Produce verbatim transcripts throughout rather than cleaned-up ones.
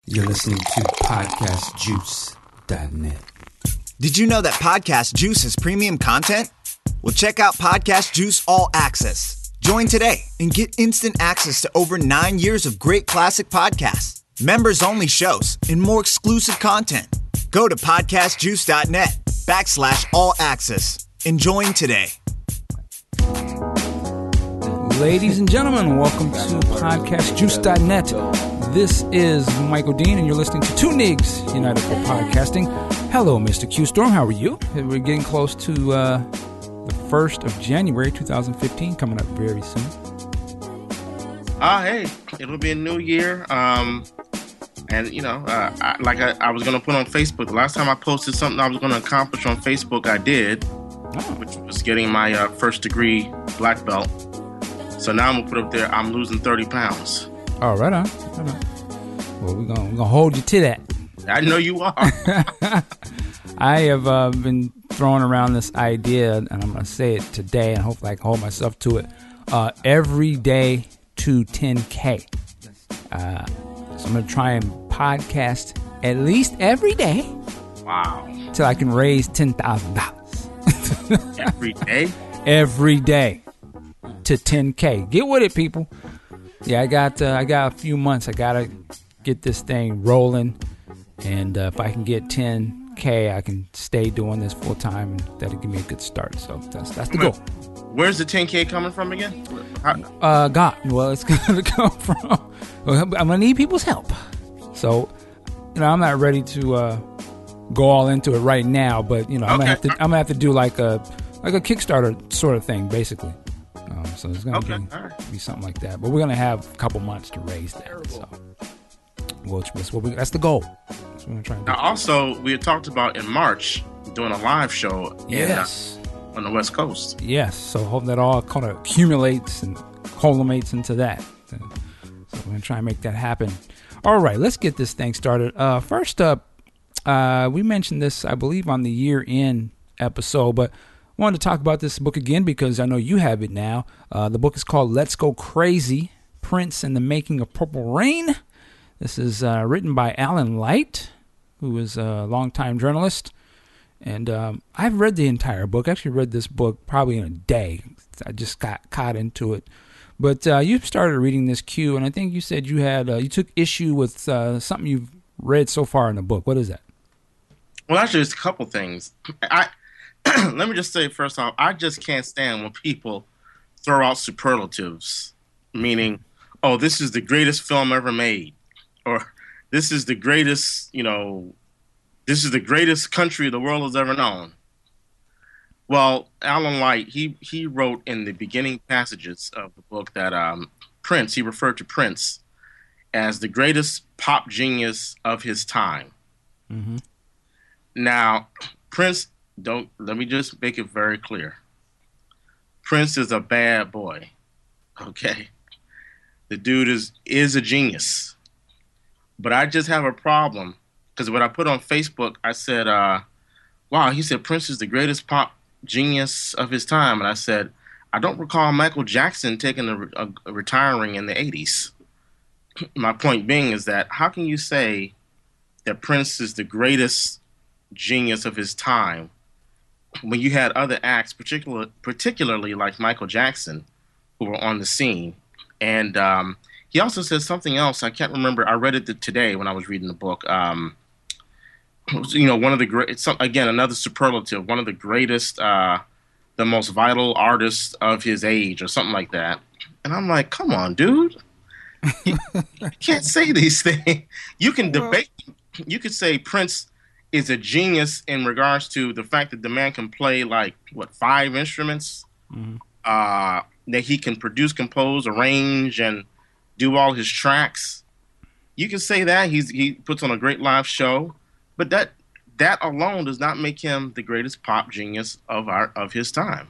You're listening to podcast juice dot net. Did you know that Podcast Juice is premium content? Well, check out Podcast Juice All Access. Join today and get instant access to over nine years of great classic podcasts, members-only shows, and more exclusive content. Go to podcast juice dot net backslash all access and join today. Ladies and gentlemen, welcome to podcast juice dot net. This is Michael Dean, and you're listening to Two Nigs United for Podcasting. Hello, Mister Q Storm. How are you? We're getting close to uh, the first of January twenty fifteen, coming up very soon. Ah, uh, hey, it'll be a new year. Um, and, you know, uh, I, like I, I was going to put on Facebook, the last time I posted something I was going to accomplish on Facebook, I did, oh. which was getting my uh, first degree black belt. So now I'm going to put up there, I'm losing thirty pounds. Oh, right on. Right on. Well, we're going we're gonna hold you to that. I know you are. I have uh, been throwing around this idea, and I'm going to say it today, and hopefully I can hold myself to it. Uh, every day to ten K. Uh, so I'm going to try and podcast at least every day. Wow. Till I can raise ten thousand dollars. Every day? Every day to ten K. Get with it, people. Yeah, I got uh, I got a few months. I got to get this thing rolling. And uh, if I can get ten K, I can stay doing this full time, and that'll give me a good start. So that's that's the goal. Where's the ten K coming from again? How? Uh, God. Well, it's going to come from. Well, I'm going to need people's help. So, you know, I'm not ready to uh, go all into it right now, but you know, I'm okay. gonna have to. I'm gonna have to do like a like a Kickstarter sort of thing, basically. Um, so it's going to okay. be, right. be something like that. But we're going to have a couple months to raise that. So. Well, that's, what we, that's the goal. That's what we're trying to do. Now, also, we had talked about in March doing a live show yes. in, uh, on the West Coast. Yes. So hope that all kind of accumulates and culminates into that. So we're going to try and make that happen. All right, let's get this thing started. Uh, first up, uh, we mentioned this, I believe, on the year-end episode, but I wanted to talk about this book again because I know you have it now. Uh, the book is called Let's Go Crazy, Prince and the Making of Purple Rain. This is uh, written by Alan Light, who is a longtime journalist. And um, I've read the entire book. I actually read this book probably in a day. I just got caught into it. But uh, you started reading this, Q, and I think you said you had uh, you took issue with uh, something you've read so far in the book. What is that? Well, actually, it's a couple things. I let me just say first off, I just can't stand when people throw out superlatives, meaning, oh, this is the greatest film ever made. Or this is the greatest, you know, this is the greatest country the world has ever known. Well, Alan Light, he he wrote in the beginning passages of the book that um, Prince, he referred to Prince as the greatest pop genius of his time. Mm-hmm. Now, Prince, don't let me just make it very clear. Prince is a bad boy. Okay, the dude is is a genius. But I just have a problem because when I put on Facebook, I said, uh, wow, he said Prince is the greatest pop genius of his time. And I said, I don't recall Michael Jackson taking a, a, a retiring in the eighties. My point being is that how can you say that Prince is the greatest genius of his time when you had other acts, particular, particularly like Michael Jackson, who were on the scene? And um, he also says something else. I can't remember. I read it today when I was reading the book. Um, you know, one of the great, it's, again, another superlative, one of the greatest, uh, the most vital artists of his age or something like that. And I'm like, come on, dude. You, you can't say these things. You can debate. You could say Prince is a genius in regards to the fact that the man can play like, what, five instruments? Mm-hmm. Uh, that he can produce, compose, arrange, and do all his tracks. You can say that he's he puts on a great live show, but that that alone does not make him the greatest pop genius of our of his time.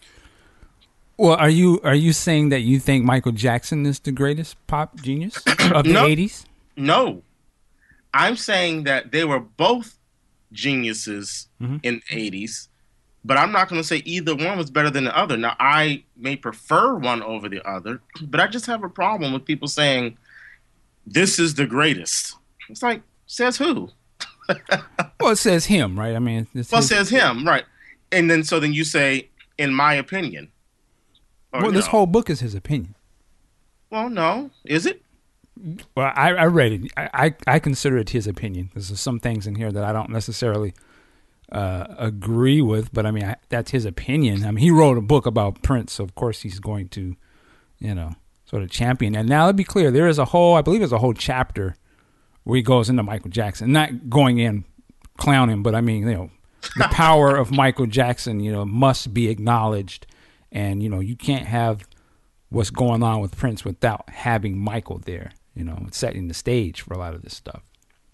Well, are you are you saying that you think Michael Jackson is the greatest pop genius of the no, eighties? No, I'm saying that they were both geniuses mm-hmm. in the eighties. But I'm not going to say either one was better than the other. Now, I may prefer one over the other, but I just have a problem with people saying this is the greatest. It's like, says who? Well, it says him, right? I mean, it's Well, it his- says him, right? And then so then you say, in my opinion. Or, well, you this know. whole book is his opinion. Well, no, is it? Well, I, I read it. I, I, I consider it his opinion. There's some things in here that I don't necessarily uh, agree with, but I mean, I, that's his opinion. I mean, he wrote a book about Prince, so of course he's going to, you know, sort of champion. And now, let's be clear, there is a whole, I believe there's a whole chapter where he goes into Michael Jackson, not going in clowning, but I mean, you know, the power of Michael Jackson, you know, must be acknowledged. And, you know, you can't have what's going on with Prince without having Michael there, you know, setting the stage for a lot of this stuff.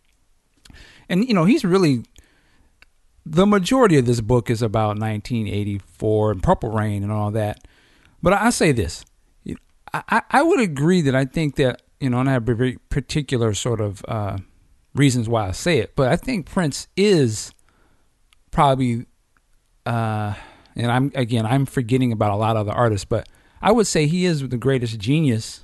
And, you know, he's really, the majority of this book is about nineteen eighty-four and Purple Rain and all that. But I say this, I, I would agree that I think that, you know, and I have very particular sort of uh, reasons why I say it, but I think Prince is probably, uh, and I'm, again, I'm forgetting about a lot of other artists, but I would say he is the greatest genius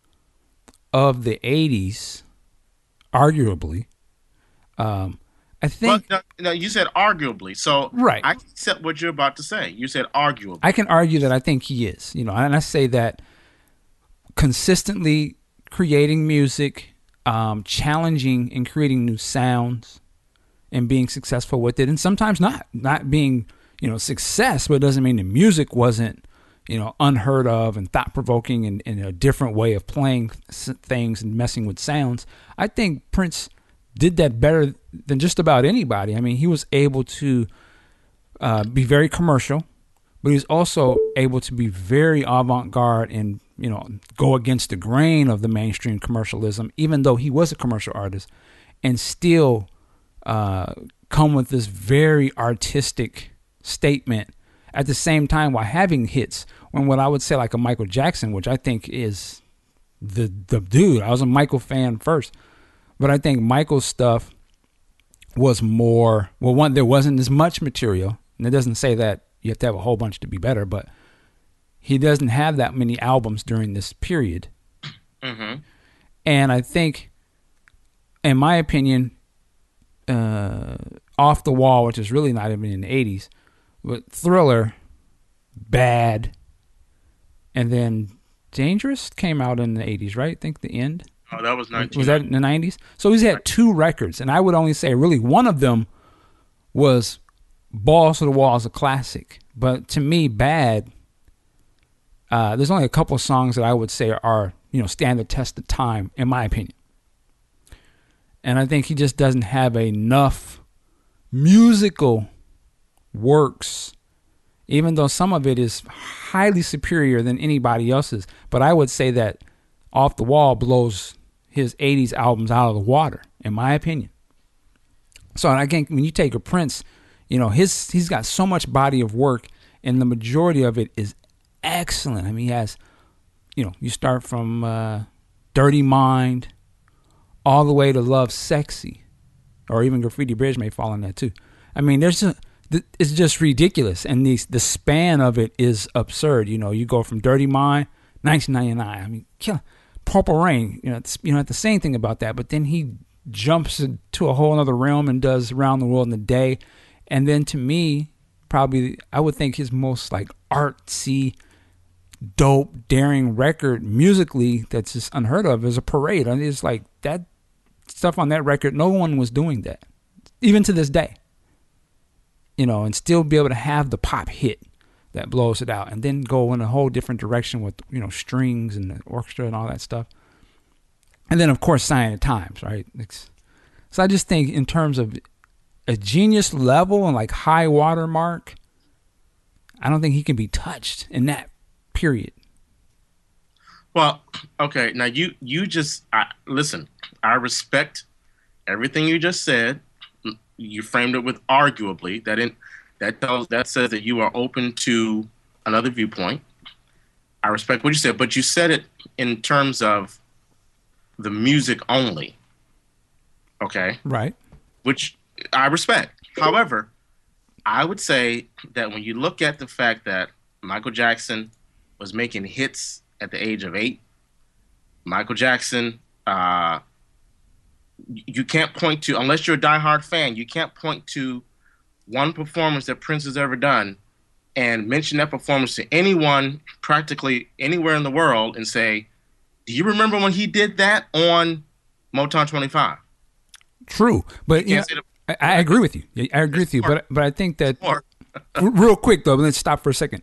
of the eighties, arguably. Um, I think. But, no, no, you said arguably, so Right. I accept what you're about to say. You said arguably. I can argue that I think he is, you know, and I say that consistently creating music, um, challenging and creating new sounds, and being successful with it, and sometimes not, not being, you know, success, but it doesn't mean the music wasn't, you know, unheard of and thought provoking and, and a different way of playing things and messing with sounds. I think Prince did that better than just about anybody. I mean, he was able to uh, be very commercial, but he was also able to be very avant-garde and, you know, go against the grain of the mainstream commercialism, even though he was a commercial artist, and still uh, come with this very artistic statement at the same time while having hits. When what I would say like a Michael Jackson, which I think is the the dude. I was a Michael fan first, but I think Michael's stuff was more, well, one, there wasn't as much material, and it doesn't say that you have to have a whole bunch to be better, but he doesn't have that many albums during this period. Mm-hmm. And I think, in my opinion, uh, Off the Wall, which is really not even in the eighties, but Thriller, bad, and then Dangerous came out in the eighties, right? I think the end. Oh, that was nineteen. Was that in the nineties? So he's had two records, and I would only say really one of them was Balls to the Wall as a classic. But to me, Bad, uh, there's only a couple of songs that I would say are, you know, stand the test of time, in my opinion. And I think he just doesn't have enough musical works, even though some of it is highly superior than anybody else's. But I would say that Off the Wall blows his eighties albums out of the water, in my opinion. So again, when you take a Prince, you know, his he's got so much body of work, and the majority of it is excellent. I mean, he has, you know, you start from uh, Dirty Mind all the way to Love Sexy, or even Graffiti Bridge may fall in that too. I mean, there's a, it's just ridiculous, and the the span of it is absurd. You know, you go from Dirty Mind, nineteen ninety-nine. I mean, kill, Purple Rain. You know, it's, you know, the same thing about that. But then he jumps into a whole other realm and does Around the World in a Day, and then to me, probably I would think his most like artsy, dope, daring record musically that's just unheard of is A Parade. I mean, it's like that stuff on that record. No one was doing that, even to this day. You know, and still be able to have the pop hit that blows it out, and then go in a whole different direction with, you know, strings and the orchestra and all that stuff. And then, of course, Sign of the Times, right? It's, so I just think in terms of a genius level and like high water mark, I don't think he can be touched in that period. Well, okay. Now you you just I, listen. I respect everything you just said. You framed it with arguably. That in that tells that says that you are open to another viewpoint. I respect what you said, but you said it in terms of the music only. Okay, Right. which I respect. However, I would say that when you look at the fact that Michael Jackson was making hits at the age of eight, Michael Jackson uh, you can't point to, unless you're a diehard fan, you can't point to one performance that Prince has ever done and mention that performance to anyone practically anywhere in the world and say, do you remember when he did that on Motown twenty-five? True, but you know, I, I agree with you. I agree with you, but but I think that real quick though. Let's stop for a second.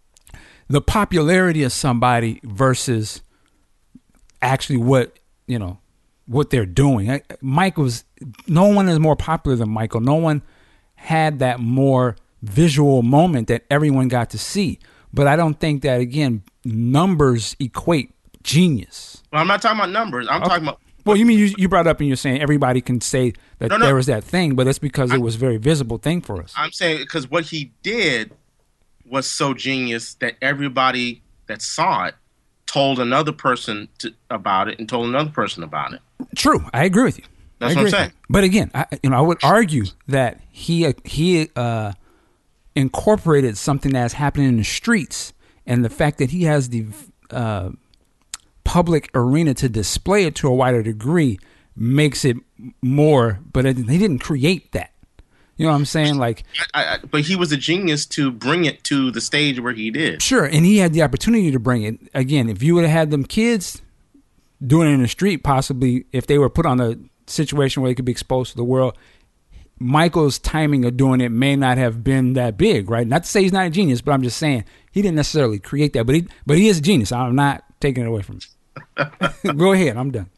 The popularity of somebody versus actually what you know what they're doing. I, Michael's no one is more popular than Michael. No one had that more visual moment that everyone got to see. But I don't think that again numbers equate genius. Well, I'm not talking about numbers. I'm okay. talking about. Well, you mean you, you brought up and you're saying everybody can say that no, no. there was that thing, but that's because I'm, it was a very visible thing for us. I'm saying because what he did was so genius that everybody that saw it told another person to, about it and told another person about it. True, I agree with you. That's what I'm saying. But again, I, you know, I would argue that he he uh, incorporated something that's happening in the streets, and the fact that he has the uh, public arena to display it to a wider degree makes it more. But it, he didn't create that. You know what I'm saying? Like, I, I, but he was a genius to bring it to the stage where he did. Sure, and he had the opportunity to bring it. Again, if you would have had them kids doing it in the street, possibly if they were put on a situation where they could be exposed to the world, Michael's timing of doing it may not have been that big, right? Not to say he's not a genius, but I'm just saying he didn't necessarily create that. But he, but he is a genius. I'm not taking it away from him. Go ahead, I'm done.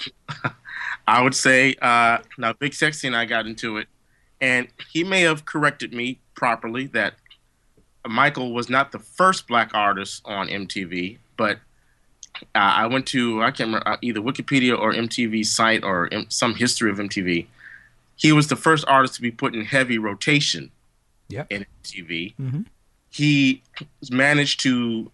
I would say uh, now, Big Sexy and I got into it, and he may have corrected me properly that Michael was not the first black artist on M T V, but uh, I went to, I can't remember, uh, either Wikipedia or M T V site or M- some history of M T V. He was the first artist to be put in heavy rotation yep. in M T V. Mm-hmm. He managed to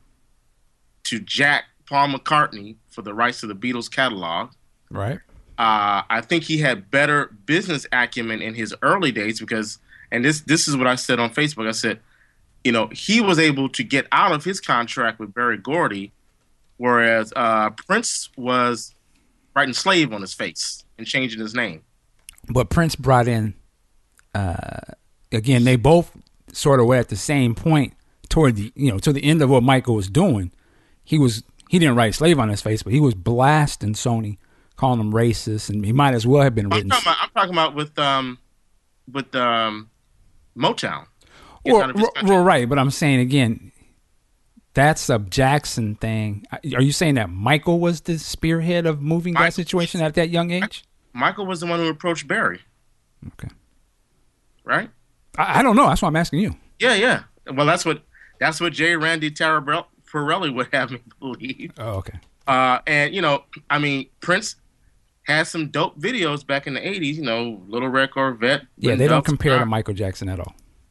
to jack Paul McCartney for the rights to the Beatles catalog. Right. Uh, I think he had better business acumen in his early days because, and this this is what I said on Facebook. I said, you know, he was able to get out of his contract with Berry Gordy, whereas uh, Prince was writing "slave" on his face and changing his name. But Prince brought in, uh, again, they both sort of were at the same point toward the, you know, to the end of what Michael was doing. He was he didn't write "slave" on his face, but he was blasting Sony, calling them racist, and he might as well have been written. I'm talking about, I'm talking about with um, with um, Motown. Well, well, right, but I'm saying again, that's a Jackson thing. Are you saying that Michael was the spearhead of moving Michael, that situation at that young age? Michael was the one who approached Barry. Okay. Right? I, I don't know. That's why I'm asking you. Yeah, yeah. Well, that's what that's what J. Randy Farrelly would have me believe. Oh, okay. Uh, and you know, I mean, Prince had some dope videos back in the eighties. You know, Little Red Corvette. Yeah, they don't compare to Michael Jackson at all.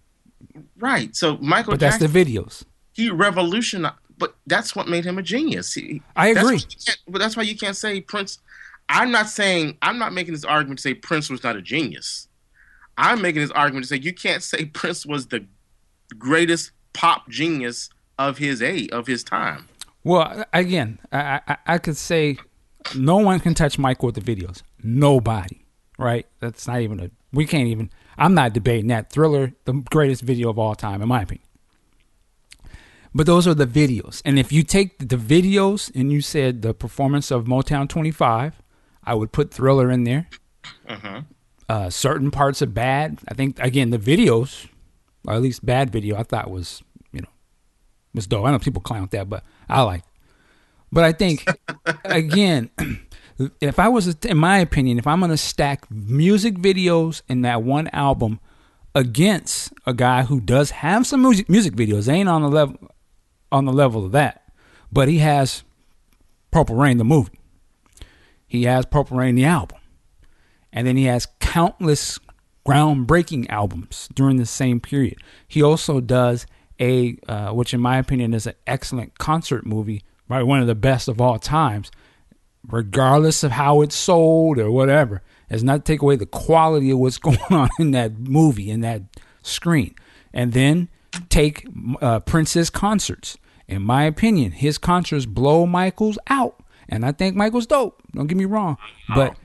Right. So Michael. But that's Jackson, the videos. He revolutionized. But that's what made him a genius. He, I agree. That's but that's why you can't say Prince. I'm not saying, I'm not making this argument to say Prince was not a genius. I'm making this argument to say you can't say Prince was the greatest pop genius of his age, of his time. Well, again, I, I, I could say no one can touch Michael with the videos. Nobody, right? That's not even a, we can't even, I'm not debating that. Thriller, the greatest video of all time, in my opinion. But those are the videos. And if you take the videos and you said the performance of Motown twenty-five, I would put Thriller in there. Uh-huh. Uh, certain parts of Bad. I think, again, the videos, or at least Bad video, I thought was, you know, was dope. I know people clown that, but I like it. But I think, again, if I was, in my opinion, if I'm going to stack music videos in that one album against a guy who does have some music music videos, they ain't on the level on the level of that, but he has Purple Rain, the movie. He has Purple Rain, the album. And then he has countless groundbreaking albums during the same period. He also does a, uh, which in my opinion is an excellent concert movie, right? One of the best of all times, regardless of how it's sold or whatever. It's not to take away the quality of what's going on in that movie, in that screen. And then take uh, Prince's concerts. In my opinion, his concerts blow Michael's out. And I think Michael's dope. Don't get me wrong. But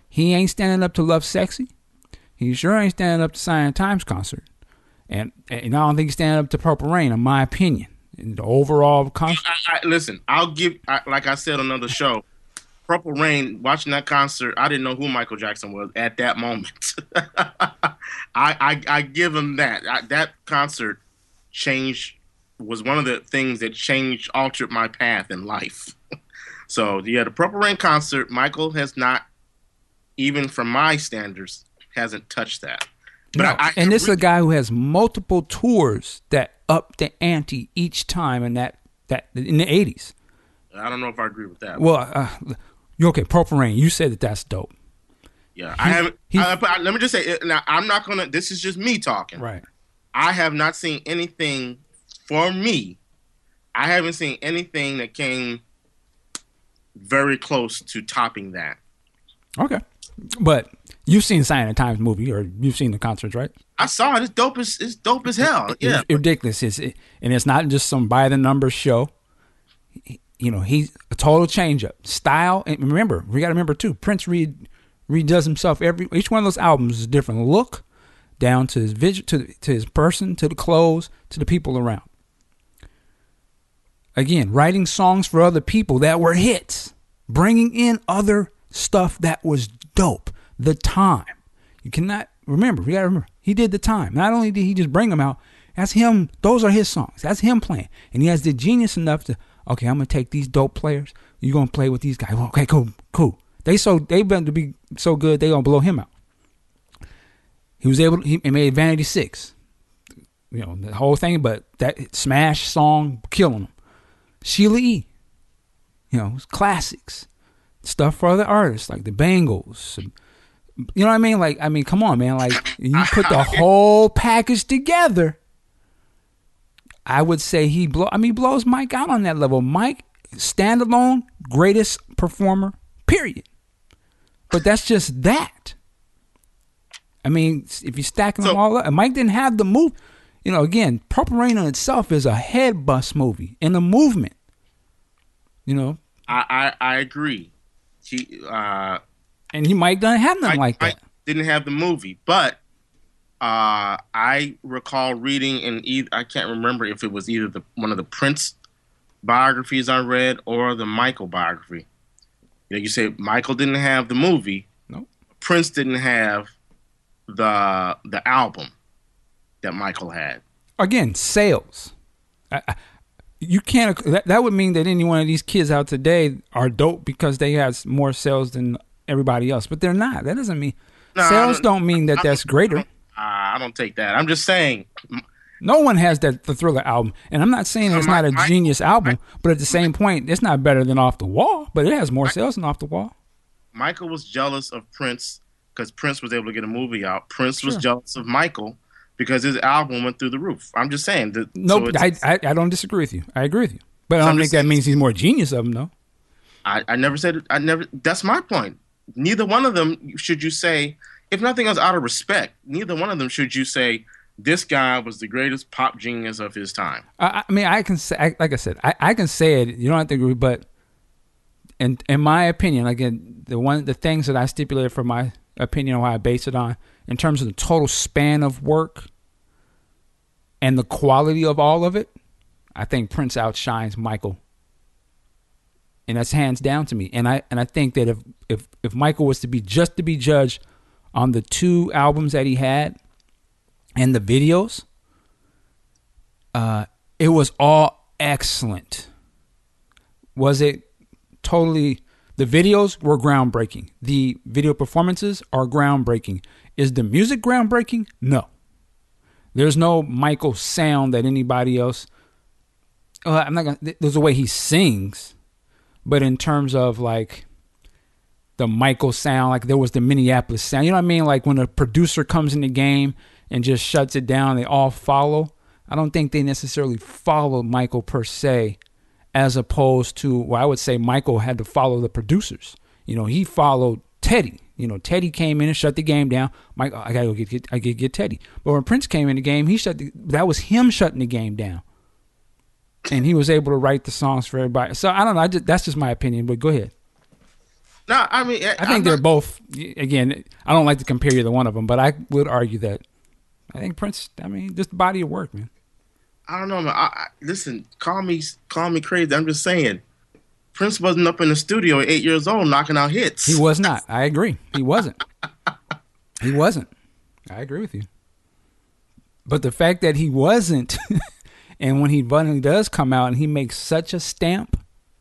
He ain't standing up to Love Sexy. He sure ain't standing up to Sign of the Times concert. And, and I don't think he's standing up to Purple Rain, in my opinion. In the overall concert. I, I, listen, I'll give, I, like I said on another show, Purple Rain, watching that concert, I didn't know who Michael Jackson was at that moment. I, I I give him that. I, that concert changed, was one of the things that changed, altered my path in life. So, yeah, the Purple Rain concert, Michael has not, even from my standards, hasn't touched that. But no, I, I, and this really, is a guy who has multiple tours that up the ante each time in that, that in the eighties. I don't know if I agree with that. Well, uh, you okay? Purple Rain. You said that that's dope. Yeah, he, I haven't. He, I, I, let me just say now. I'm not gonna. This is just me talking. Right. I have not seen anything for me. I haven't seen anything that came very close to topping that. Okay, but you've seen Sign of the Times movie, or you've seen the concerts, right? I saw it. It's dope as it's dope as hell. Yeah, it's ridiculous. It's, it, and it's not just some by the numbers show. You know, he's a total change up style. And remember, we got to remember too. Prince read redoes himself every each one of those albums is a different look, down to his vision, to to his person, to the clothes, to the people around. Again, writing songs for other people that were hits, bringing in other stuff that was dope. The Time. You cannot remember. We got to remember. He did The Time. Not only did he just bring them out, that's him. Those are his songs. That's him playing, and he has the genius enough to. Okay, I'm gonna take these dope players. You're gonna play with these guys. Well, okay, cool, cool. They so they been to be so good. They gonna blow him out. He was able. To, he made Vanity Six. You know the whole thing, but that smash song killing him. Sheila E. You know classics, stuff for other artists like the Bangles. You know what I mean? Like I mean, come on, man. Like you put the whole package together. I would say he blow. I mean, blows Mike out on that level. Mike, standalone, greatest performer. Period. But that's just that. I mean, if you're stacking so, them all up, and Mike didn't have the move. You know, again, Purple Rain in itself is a head bust movie and a movement. You know, I I, I agree. He uh, and he Mike doesn't have nothing Mike, like that. Mike didn't have the movie, but. Uh, I recall reading in either, I can't remember if it was either the one of the Prince biographies I read or the Michael biography. You know, you say Michael didn't have the movie. Nope. Prince didn't have the the album that Michael had. Again, sales. I, I, you can't. That, that would mean that any one of these kids out today are dope because they have more sales than everybody else, but they're not. That doesn't mean No, sales don't- don't mean that that's greater. Uh, I don't take that. I'm just saying. No one has that the Thriller album, and I'm not saying it's not a Mike- genius album, but at the same point, it's not better than Off the Wall, but it has more sales than Off the Wall. Michael was jealous of Prince because Prince was able to get a movie out. Prince was Sure. jealous of Michael because his album went through the roof. I'm just saying. That, Nope, so it's- I, I I don't disagree with you. I agree with you, but I So don't I'm think just that saying- means he's more genius of them, though. I, I never said I never. That's my point. Neither one of them should you say, if nothing else, out of respect. Neither one of them should you say this guy was the greatest pop genius of his time. I, I mean, I can say, I, like I said, I, I can say it. You don't have to agree, but in in my opinion, again, the one the things that I stipulated for my opinion on why I base it on, in terms of the total span of work and the quality of all of it, I think Prince outshines Michael. And that's hands down to me. And I and I think that if, if, if Michael was to be just to be judged on the two albums that he had and the videos, uh, it was all excellent. Was it totally? The videos were groundbreaking. The video performances are groundbreaking. Is the music groundbreaking? No. There's no Michael sound that anybody else. Uh, I'm not gonna. There's a way he sings. But in terms of like the Michael sound, like there was the Minneapolis sound, you know what I mean? Like when a producer comes in the game and just shuts it down, they all follow. I don't think they necessarily follow Michael per se, as opposed to, well, I would say Michael had to follow the producers. You know, he followed Teddy. You know, Teddy came in and shut the game down. Mike, I gotta go get, get I gotta get Teddy. But when Prince came in the game, he shut the, that was him shutting the game down. And he was able to write the songs for everybody. So I don't know. I just, that's just my opinion. But go ahead. No, I mean, I, I think I'm they're not, both. Again, I don't like to compare either one of them, but I would argue that I think Prince. I mean, just the body of work, man. I don't know, man. I, I, listen, call me, call me crazy. I'm just saying, Prince wasn't up in the studio at eight years old knocking out hits. He was not. I agree. He wasn't. He wasn't. I agree with you. But the fact that he wasn't, and when he finally does come out and he makes such a stamp,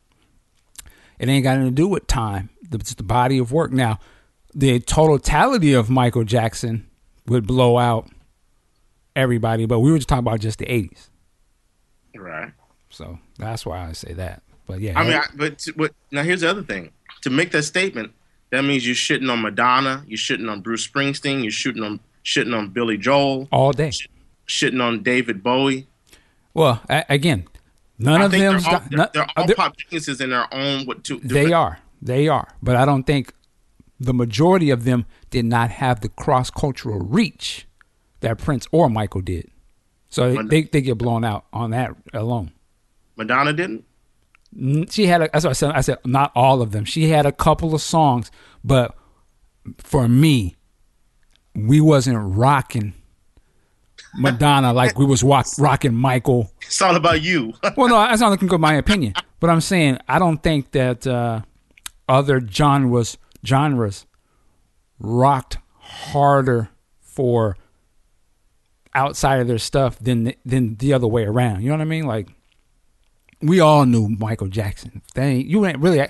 it ain't got anything to do with time. It's the body of work. Now, the totality of Michael Jackson would blow out everybody, but we were just talking about just the eighties. Right. So that's why I say that. But yeah. I mean, I, but, but now here's the other thing. To make that statement, that means you're shitting on Madonna, you're shitting on Bruce Springsteen, you're shitting on shitting on Billy Joel, all day, sh- shitting on David Bowie. Well, I, again, none I of think them. they're all, they're, they're all they're, pop geniuses in their own. What two? They are. They are. But I don't think the majority of them did not have the cross cultural reach that Prince or Michael did. So Madonna, they they get blown out on that alone. Madonna didn't. She had. A, that's what I said. I said not all of them. She had a couple of songs, but for me, we wasn't rocking Madonna like we was rock, rocking Michael. It's all about you. Well, no, that's not looking good. My opinion, but I'm saying I don't think that uh, other genres genres rocked harder for outside of their stuff than than the other way around. You know what I mean? Like we all knew Michael Jackson. They ain't, you ain't really.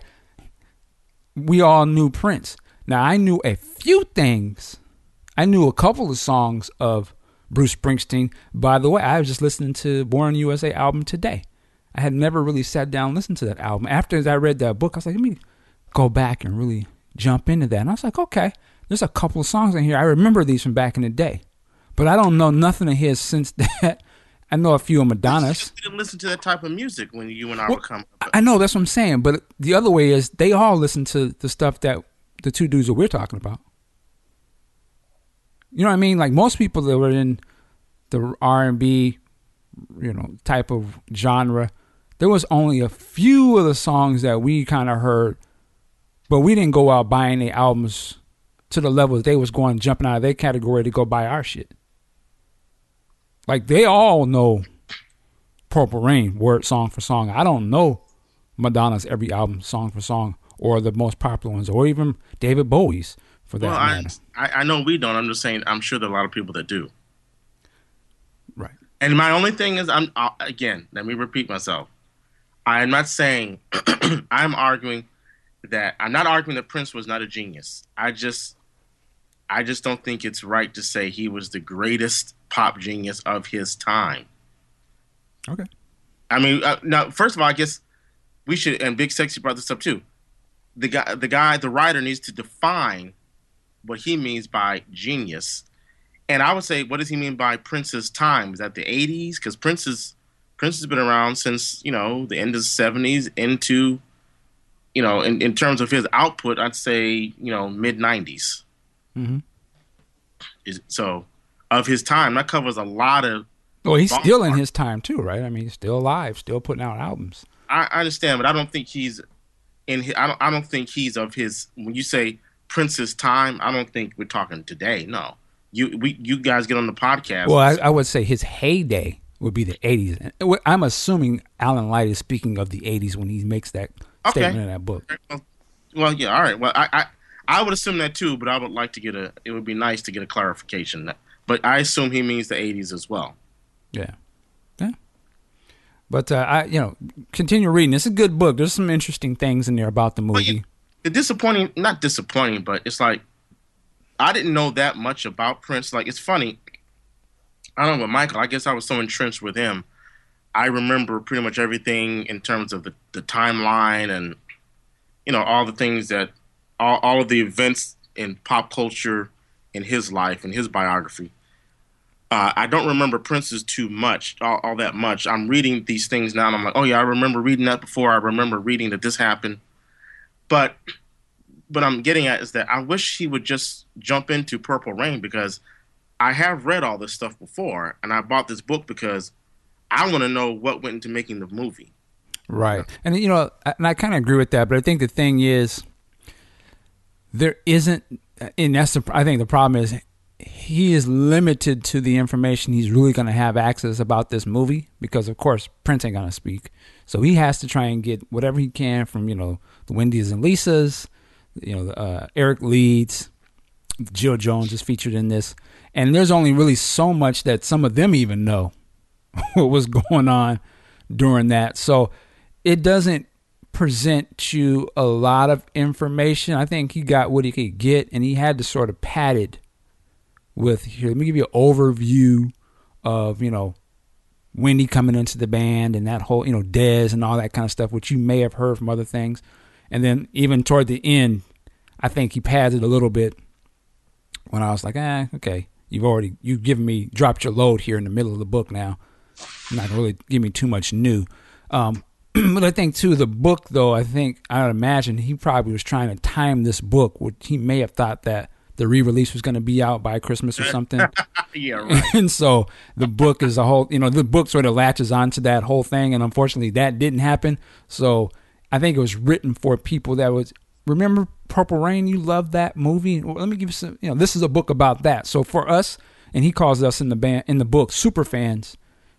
We all knew Prince. Now I knew a few things. I knew a couple of songs of Bruce Springsteen. By the way, I was just listening to Born in the U S A album today. I had never really sat down and listened to that album. After I read that book, I was like, let me go back and really jump into that. And I was like, okay, there's a couple of songs in here. I remember these from back in the day. But I don't know nothing of his since that. I know a few of Madonna's. You didn't listen to that type of music when you and I well, were coming up. I know, that's what I'm saying. But the other way is they all listen to the stuff that the two dudes that we're talking about. You know what I mean? Like most people that were in the R and B, you know, type of genre, there was only a few of the songs that we kind of heard, but we didn't go out buying the albums to the level that they was going jumping out of their category to go buy our shit. Like they all know Purple Rain word song for song. I don't know Madonna's every album song for song, or the most popular ones, or even David Bowie's for that well, matter. I, I know we don't. I'm just saying. I'm sure there are a lot of people that do. Right. And my only thing is, I'm uh, again. Let me repeat myself. I am not saying. I'm arguing that I'm not arguing that Prince was not a genius. I just, I just don't think it's right to say he was the greatest pop genius of his time. Okay. I mean, uh, now first of all, I guess we should. And Big Sexy brought this up too. The guy, the guy, the writer needs to define what he means by genius. And I would say, what does he mean by Prince's time? Is that the eighties? Because Prince is Prince has been around since, you know, the end of the seventies into, you know, in, in terms of his output, I'd say, you know, mid nineties. Mm-hmm. Is so of his time, that covers a lot of. Well, he's still in his time too, right? I mean, he's still alive, still putting out albums. I, I understand, but I don't think he's in. His, I don't. I don't think he's of his. When you say Prince's time, I don't think we're talking today. No, you we you guys get on the podcast. Well, I, I would say his heyday would be the eighties. I'm assuming Alan Light is speaking of the eighties when he makes that okay. statement in that book. Okay. Well, well, yeah, all right. Well, I, I I would assume that too, but I would like to get a. It would be nice to get a clarification. But I assume he means the eighties as well. Yeah, yeah. But uh, I, you know, continue reading. It's a good book. There's some interesting things in there about the movie. Yeah, the disappointing, not disappointing, but it's like I didn't know that much about Prince. Like it's funny. I don't know with Michael. I guess I was so entrenched with him. I remember pretty much everything in terms of the, the timeline and you know all the things that all, all of the events in pop culture in his life and his biography. Uh, I don't remember Prince's too much, all, all that much. I'm reading these things now, and I'm like, oh, yeah, I remember reading that before. I remember reading that this happened. But what I'm getting at is that I wish he would just jump into Purple Rain because I have read all this stuff before, and I bought this book because I want to know what went into making the movie. Right. And, you know, and I kind of agree with that, but I think the thing is there isn't, and that's the, I think the problem is he is limited to the information he's really going to have access about this movie, because of course Prince ain't going to speak. So he has to try and get whatever he can from, you know, the Wendy's and Lisa's, you know, uh, Eric Leeds, Jill Jones is featured in this. And there's only really so much that some of them even know what was going on during that. So it doesn't present you a lot of information. I think he got what he could get, and he had to sort of pad it with, here, let me give you an overview of, you know, Wendy coming into the band and that whole, you know, Dez and all that kind of stuff, which you may have heard from other things. And then even toward the end, I think he pads it a little bit when I was like, ah, okay, you've already, you've given me, dropped your load here in the middle of the book now. You're not going to really give me too much new. Um, but I think, too, the book, though, I think, I would imagine he probably was trying to time this book, which he may have thought that the re-release was going to be out by Christmas or something. Yeah, right. And so the book is a whole, you know, the book sort of latches onto that whole thing. And unfortunately, that didn't happen. So I think it was written for people that was, remember Purple Rain? You loved that movie. Well, let me give you some, you know, this is a book about that. So for us, and he calls us in the band, in the book, super fans,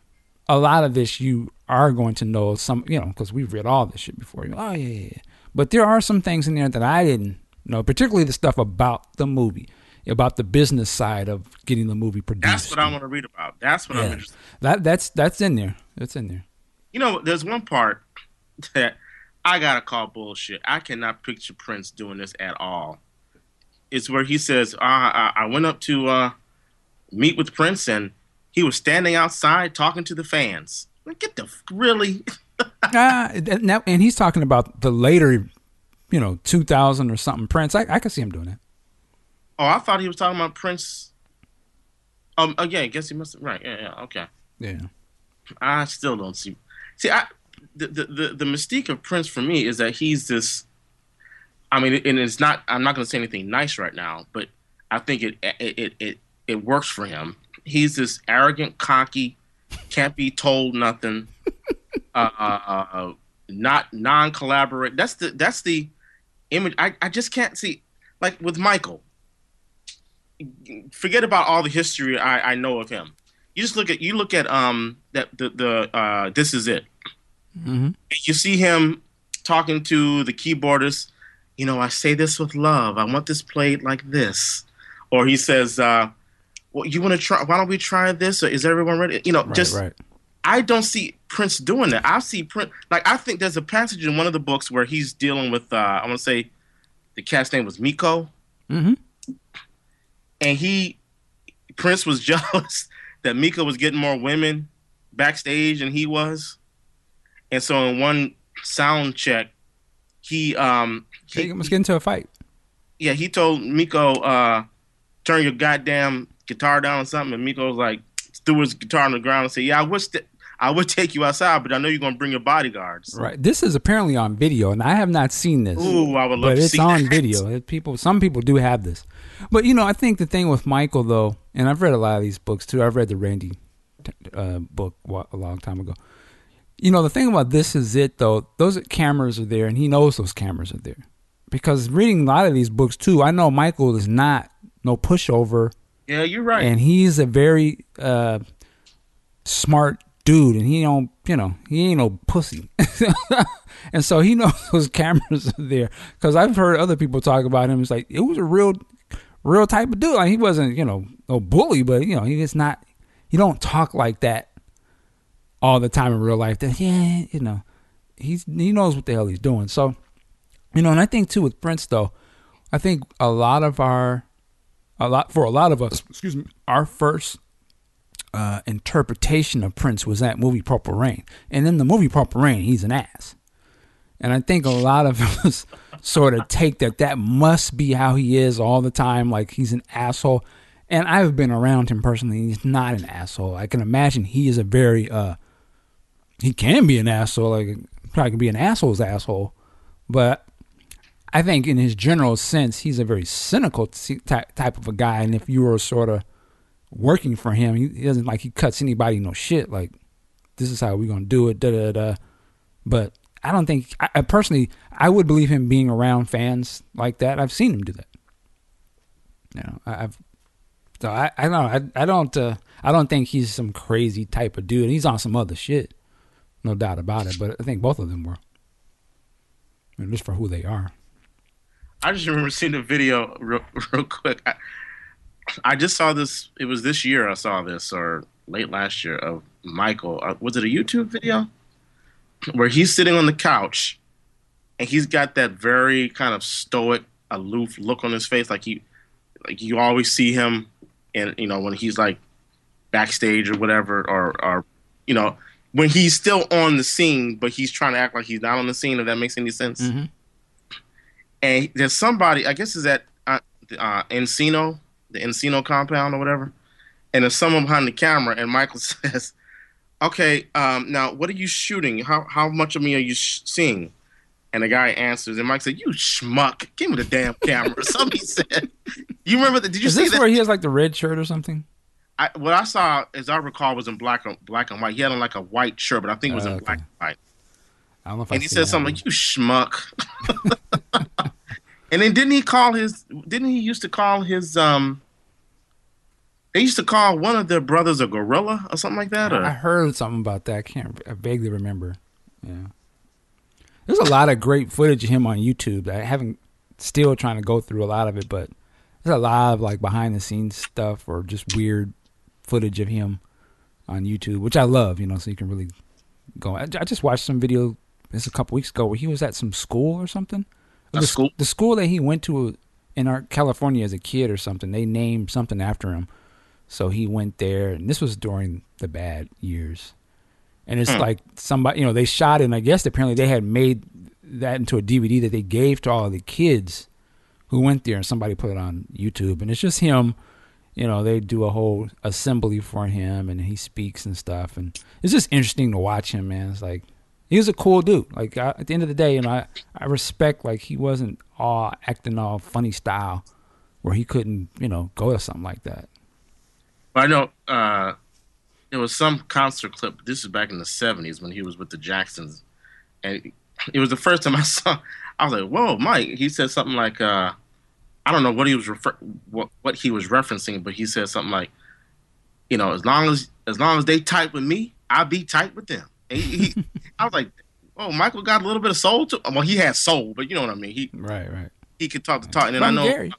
a lot of this you are going to know some, you know, because we've read all this shit before. You go, oh, yeah, yeah, yeah. But there are some things in there that I didn't know, particularly the stuff about the movie, about the business side of getting the movie produced. That's what I want to read about. That's what yeah. I'm interested in. That, that's, that's in there. That's in there. You know, there's one part that I got to call bullshit. I cannot picture Prince doing this at all. It's where he says, uh, I, I went up to uh, meet with Prince, and he was standing outside talking to the fans. Like, get the, really? uh, now, and he's talking about the later, you know, two thousand or something Prince. I, I could see him doing that. Oh, I thought he was talking about Prince. Um, oh, yeah, I guess he must have, right, yeah, yeah, okay. Yeah. I still don't see, see, I, the, the, the, the mystique of Prince for me is that he's this, I mean, and it's not, I'm not going to say anything nice right now, but I think it, it, it, it, it works for him. He's this arrogant, cocky, can't be told nothing, uh, uh, uh, not non-collaborate. That's the that's the image. I, I just can't see, like with Michael. Forget about all the history I, I know of him. You just look at you look at um that the the uh, This Is It. Mm-hmm. You see him talking to the keyboardist. You know, I say this with love. I want this played like this, or he says. Uh, Well, you want to try? Why don't we try this? Or is everyone ready? You know, Right, just right. I don't see Prince doing that. I see Prince like I think there's a passage in one of the books where he's dealing with. Uh, I want to say the cat's name was Miko, Mm-hmm. and he Prince was jealous that Miko was getting more women backstage than he was, and so in one sound check, he um he, Hey, let's get into a fight. yeah he told Miko uh, turn your goddamn guitar down or something, and Miko was like threw his guitar on the ground and said, "Yeah, I wish that I would take you outside, but I know you're gonna bring your bodyguards." Right. This is apparently on video, and I have not seen this. Ooh, I would love but to it's see on that. video. It, people, some people do have this, but you know, I think the thing with Michael though, and I've read a lot of these books too. I've read the Randy uh, book a long time ago. You know, the thing about This Is It though, those cameras are there, and he knows those cameras are there because reading a lot of these books too, I know Michael is not no pushover. Yeah, you're right. And he's a very uh, smart dude, and he don't, you know, he ain't no pussy. And so he knows those cameras are there. Because I've heard other people talk about him. It's like, it was a real, real type of dude. Like, he wasn't, you know, no bully, but, you know, he just not, he don't talk like that all the time in real life. That, yeah, you know, he's he knows what the hell he's doing. So, you know, and I think, too, with Prince, though, I think a lot of our, A lot for a lot of us, excuse me, our first uh, interpretation of Prince was that movie Purple Rain, and in the movie Purple Rain, he's an ass, and I think a lot of us sort of take that that must be how he is all the time, like he's an asshole. And I've been around him personally; he's not an asshole. I can imagine he is a very, uh, he can be an asshole, like probably can be an asshole's asshole, but I think in his general sense, he's a very cynical type of a guy. And if you were sort of working for him, he doesn't like he cuts anybody no shit. Like, this is how we're going to do it. Da, da, da. But I don't think I, I personally I would believe him being around fans like that. I've seen him do that. You know, I, I've so I I don't I, I don't uh, I don't think he's some crazy type of dude. He's on some other shit, no doubt about it. But I think both of them were, I mean, just for who they are. I just remember seeing the video real, real quick. I, I just saw this. It was this year I saw this, or late last year, of Michael. Uh, was it a YouTube video where he's sitting on the couch and he's got that very kind of stoic, aloof look on his face, like he, like you always see him, and you know when he's like backstage or whatever, or or you know when he's still on the scene, but he's trying to act like he's not on the scene. If that makes any sense. Mm-hmm. And there's somebody, I guess, is at uh, uh, Encino, the Encino compound or whatever. And there's someone behind the camera, and Michael says, "Okay, um, now what are you shooting? How how much of me are you sh- seeing?" And the guy answers, and Mike said, "You schmuck, give me the damn camera." Or something he said. You remember that? Did you Is see this that? where he has like the red shirt or something? I, what I saw, as I recall, was in black and black and white. He had on like a white shirt, but I think it was Uh, in okay. black and white. I don't know if I And he see said that something one. like, "You schmuck." And then didn't he call his? Didn't he used to call his? Um, they used to call one of their brothers a gorilla or something like that. Or I heard something about that. I can't. I vaguely remember. Yeah. There's a lot of great footage of him on YouTube. I haven't. Still trying to go through a lot of it, but there's a lot of like behind the scenes stuff or just weird footage of him on YouTube, which I love. You know, so you can really go. I, I just watched some video this a couple weeks ago where he was at some school or something. A the, school? the school that he went to in our California as a kid or something. They named something after him. So he went there, and this was during the bad years. And it's Hmm. like somebody, you know, they shot it, and I guess apparently they had made that into a D V D that they gave to all of the kids who went there, and somebody put it on YouTube. And it's just him, you know, they do a whole assembly for him, and he speaks and stuff. And it's just interesting to watch him, man. It's like, he was a cool dude. Like, I, at the end of the day, you know, I, I respect, like, he wasn't all acting all funny style where he couldn't, you know, go to something like that. But I know uh, there was some concert clip. This is back in the seventies when he was with the Jacksons, and it was the first time I saw. I was like, "Whoa, Mike!" He said something like, uh, "I don't know what he was refer- what what he was referencing, but he said something like, you know, as long as as long as they tight with me, I'll be tight with them." And he, he, I was like, "Oh, Michael got a little bit of soul to." Well, he had soul, but you know what I mean. He Right, right. he could talk the talk, and then From I know. Gary.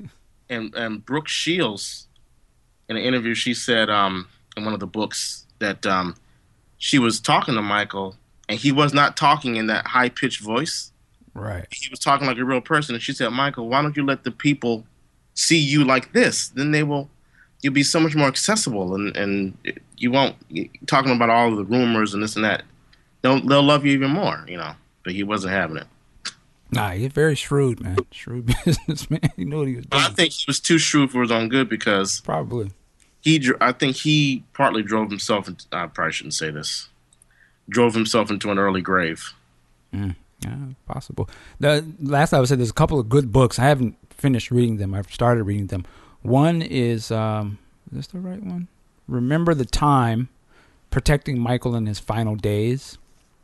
and and Brooke Shields, in an interview, she said um, in one of the books that um, she was talking to Michael, and he was not talking in that high pitched voice. Right. He was talking like a real person, and she said, "Michael, why don't you let the people see you like this? Then they will, you'll be so much more accessible, and and you won't talking about all of the rumors and this and that. They'll they'll love you even more, you know." But he wasn't having it. Nah, he's very shrewd, man. Shrewd businessman. He knew what he was But doing. I think he was too shrewd for his own good because. Probably. He, dr- I think he partly drove himself. Into, I probably shouldn't say this. Drove himself into an early grave. Mm, yeah, possible. The last I would say, there's a couple of good books. I haven't finished reading them. I've started reading them. One is, um, is this the right one? Remember the Time, Protecting Michael in His Final Days.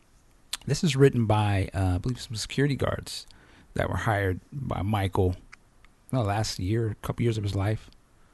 This is written by, uh, I believe, some security guards that were hired by Michael well, last year, a couple years of his life.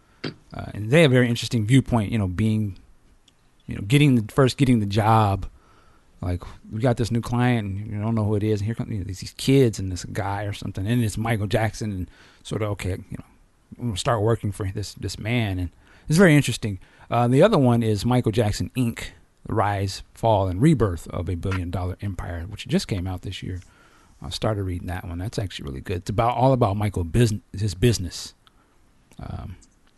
Uh, and they have a very interesting viewpoint, you know, being, you know, getting the first getting the job. Like, we got this new client and you don't know who it is. And here come you know, these kids and this guy or something. And it's Michael Jackson and sort of, okay, you know, I'm going to start working for this, this man. And it's very interesting. Uh, the other one is Michael Jackson, Incorporated. The Rise, Fall, and Rebirth of a Billion Dollar Empire, which just came out this year. I started reading that one. That's actually really good. It's about all about Michael business, his business, um,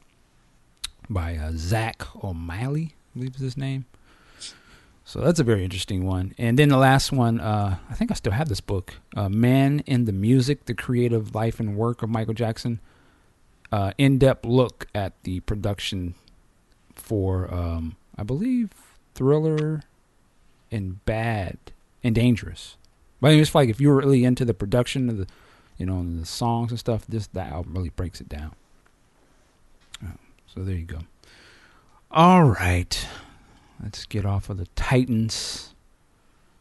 by uh, Zach O'Malley, I believe is his name. So that's a very interesting one. And then the last one, uh, I think I still have this book, uh, Man in the Music, The Creative Life and Work of Michael Jackson. Uh, in-depth look at the production for, um, I believe, Thriller and Bad and Dangerous. But I mean, it's like if you're really into the production of the, you know, the songs and stuff, this that album really breaks it down. Oh, so there you go. All right, let's get off of the Titans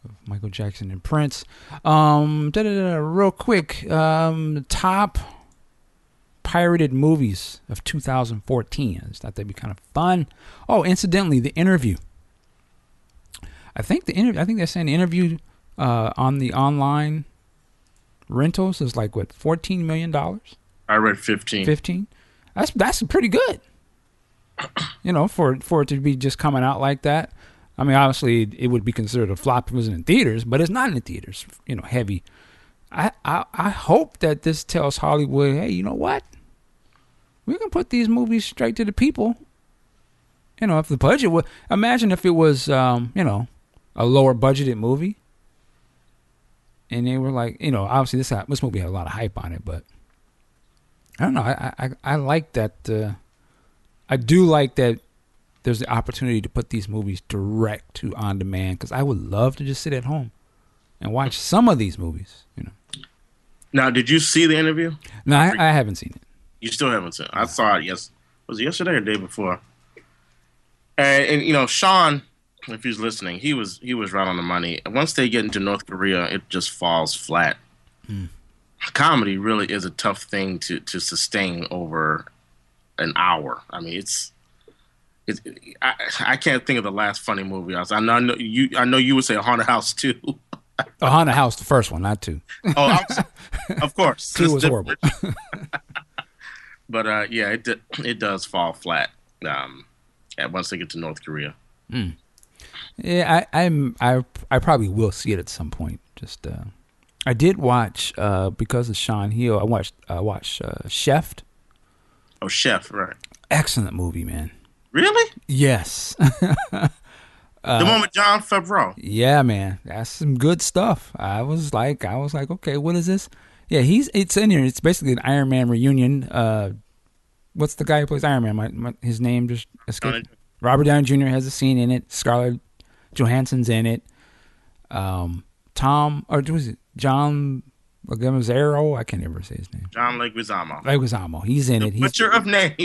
of Michael Jackson and Prince. Um, da-da-da, real quick, um, top pirated movies of two thousand fourteen. I just thought that'd be kind of fun. Oh, incidentally, The Interview. I think the interview. I think they're saying the interview uh, on the online rentals is like what fourteen million dollars. I read fifteen. Fifteen. That's that's pretty good. You know, for for it to be just coming out like that. I mean, obviously, it would be considered a flop if it wasn't in theaters, but it's not in the theaters. You know, heavy. I I, I hope that this tells Hollywood, hey, you know what? We can put these movies straight to the people. You know, if the budget would imagine if it was, um, you know, a lower budgeted movie, and they were like, you know, obviously this this movie had a lot of hype on it, but I don't know. I I, I like that. Uh, I do like that. There's the opportunity to put these movies direct to on demand because I would love to just sit at home and watch some of these movies. You know. Now, did you see The Interview? No, I, I haven't seen it. You still haven't seen it. I saw it. Yes, was it yesterday or the day before? And, and you know, Sean, if he's listening, he was he was right on the money. Once they get into North Korea, it just falls flat. Mm. Comedy really is a tough thing to to sustain over an hour. I mean, it's. It's, I, I can't think of the last funny movie I was. I know, I know you. I know you would say A Haunted House too. A Haunted House, the first one, not two. Oh, I was, of course, two was horrible. But uh, yeah, it it does fall flat. Um, once they get to North Korea. Mm. Yeah, I, I'm. I I probably will see it at some point. Just uh, I did watch uh, because of Sean Hill. I watched. I watched uh, Chef. Oh, Chef, right? Excellent movie, man. Really? Yes. uh, the one with Jon Favreau. Yeah, man, that's some good stuff. I was like, I was like, okay, what is this? Yeah, he's it's in here. It's basically an Iron Man reunion. Uh, what's the guy who plays Iron Man? My, my, his name just escaped. Robert Downey Junior has a scene in it. Scarlett Johansson's in it. Um, Tom or was it John Leguizamo? I can't ever say his name. John Leguizamo. Leguizamo. He's in the it. He's butcher of names.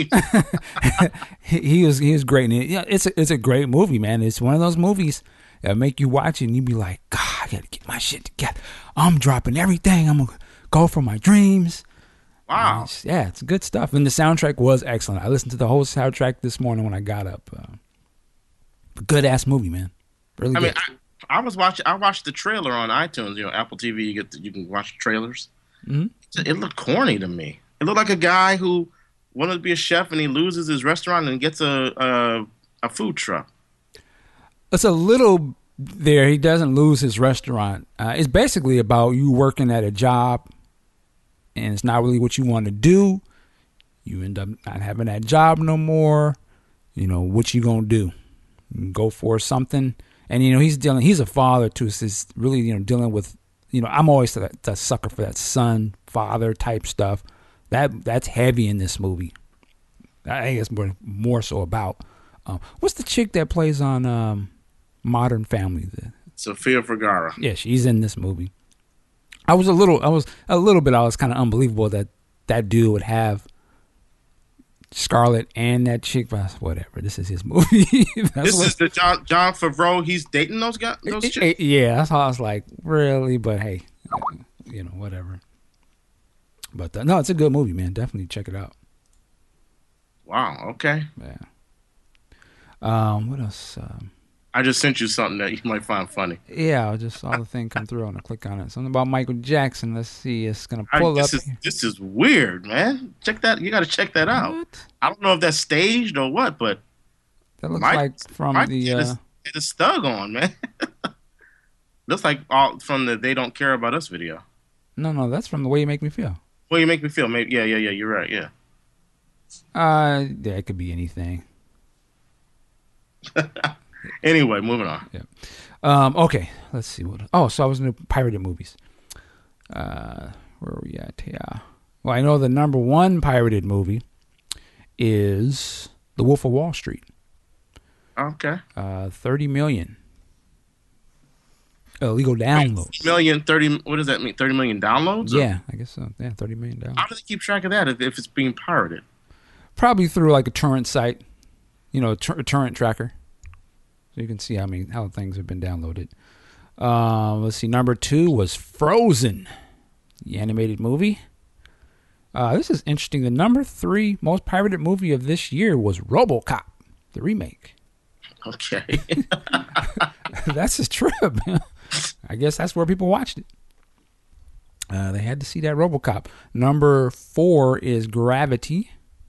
he, he was he was great in it. Yeah, it's a, it's a great movie, man. It's one of those movies that make you watch it and you be like, God, I gotta get my shit together. I'm dropping everything. I'm gonna go for my dreams. Wow. It's, yeah, it's good stuff. And the soundtrack was excellent. I listened to the whole soundtrack this morning when I got up. Uh, good ass movie, man. Really I good. mean, I, I was watching. I watched the trailer on iTunes. You know, Apple T V. You get the, you can watch trailers. Mm-hmm. It looked corny to me. It looked like a guy who wanted to be a chef and he loses his restaurant and gets a a, a food truck. It's a little there. He doesn't lose his restaurant. Uh, it's basically about you working at a job, and it's not really what you want to do. You end up not having that job no more. You know what you gonna do? You go for something. And, you know, he's dealing, he's a father too. So he's really, you know, dealing with, you know, I'm always a, a sucker for that son, father type stuff. That That's heavy in this movie. I think it's more, more so about, um, what's the chick that plays on um, Modern Family? The, Sofia Vergara. Yeah, she's in this movie. I was a little, I was a little bit, I was kind of unbelievable that that dude would have Scarlett and that chick, but whatever. This is his movie. This what, is the John John Favreau. He's dating those guys. Those it, chicks. It, yeah, that's how I was like, really. But hey, you know, whatever. But uh, no, it's a good movie, man. Definitely check it out. Wow. Okay. Yeah. Um. What else? Um, I just sent you something that you might find funny. Yeah, I just saw the thing come through and I click on it. Something about Michael Jackson. Let's see. It's gonna pull I, up. This is, this is weird, man. Check that. You got to check that out. What? I don't know if that's staged or what, but That looks Mike, like from Mike the. Get Uh, his, get his thug on, man. Looks like all from the "They Don't Care About Us" video. no, no, that's from The Way You Make Me Feel. Well, you make me feel. Maybe. Yeah, yeah, yeah. You're right. Yeah. Uh, yeah, it could be anything. Anyway, moving on. Yeah. Um, okay, let's see what. Oh, so I was in the pirated movies. Uh, where are we at? Yeah. Well, I know the number one pirated movie is The Wolf of Wall Street. Okay. Uh, thirty million illegal downloads. Million, thirty. What does that mean? Thirty million downloads? Yeah, I guess so. Yeah, thirty million downloads. How do they keep track of that if, if it's being pirated? Probably through like a torrent site, you know, a, tor- a torrent tracker, so you can see how many how things have been downloaded. Uh, let's see. Number two was Frozen, the animated movie. Uh, this is interesting. The number three most pirated movie of this year was RoboCop, the remake. Okay. That's a trip. I guess that's where people watched it. Uh, they had to see that RoboCop. Number four is Gravity.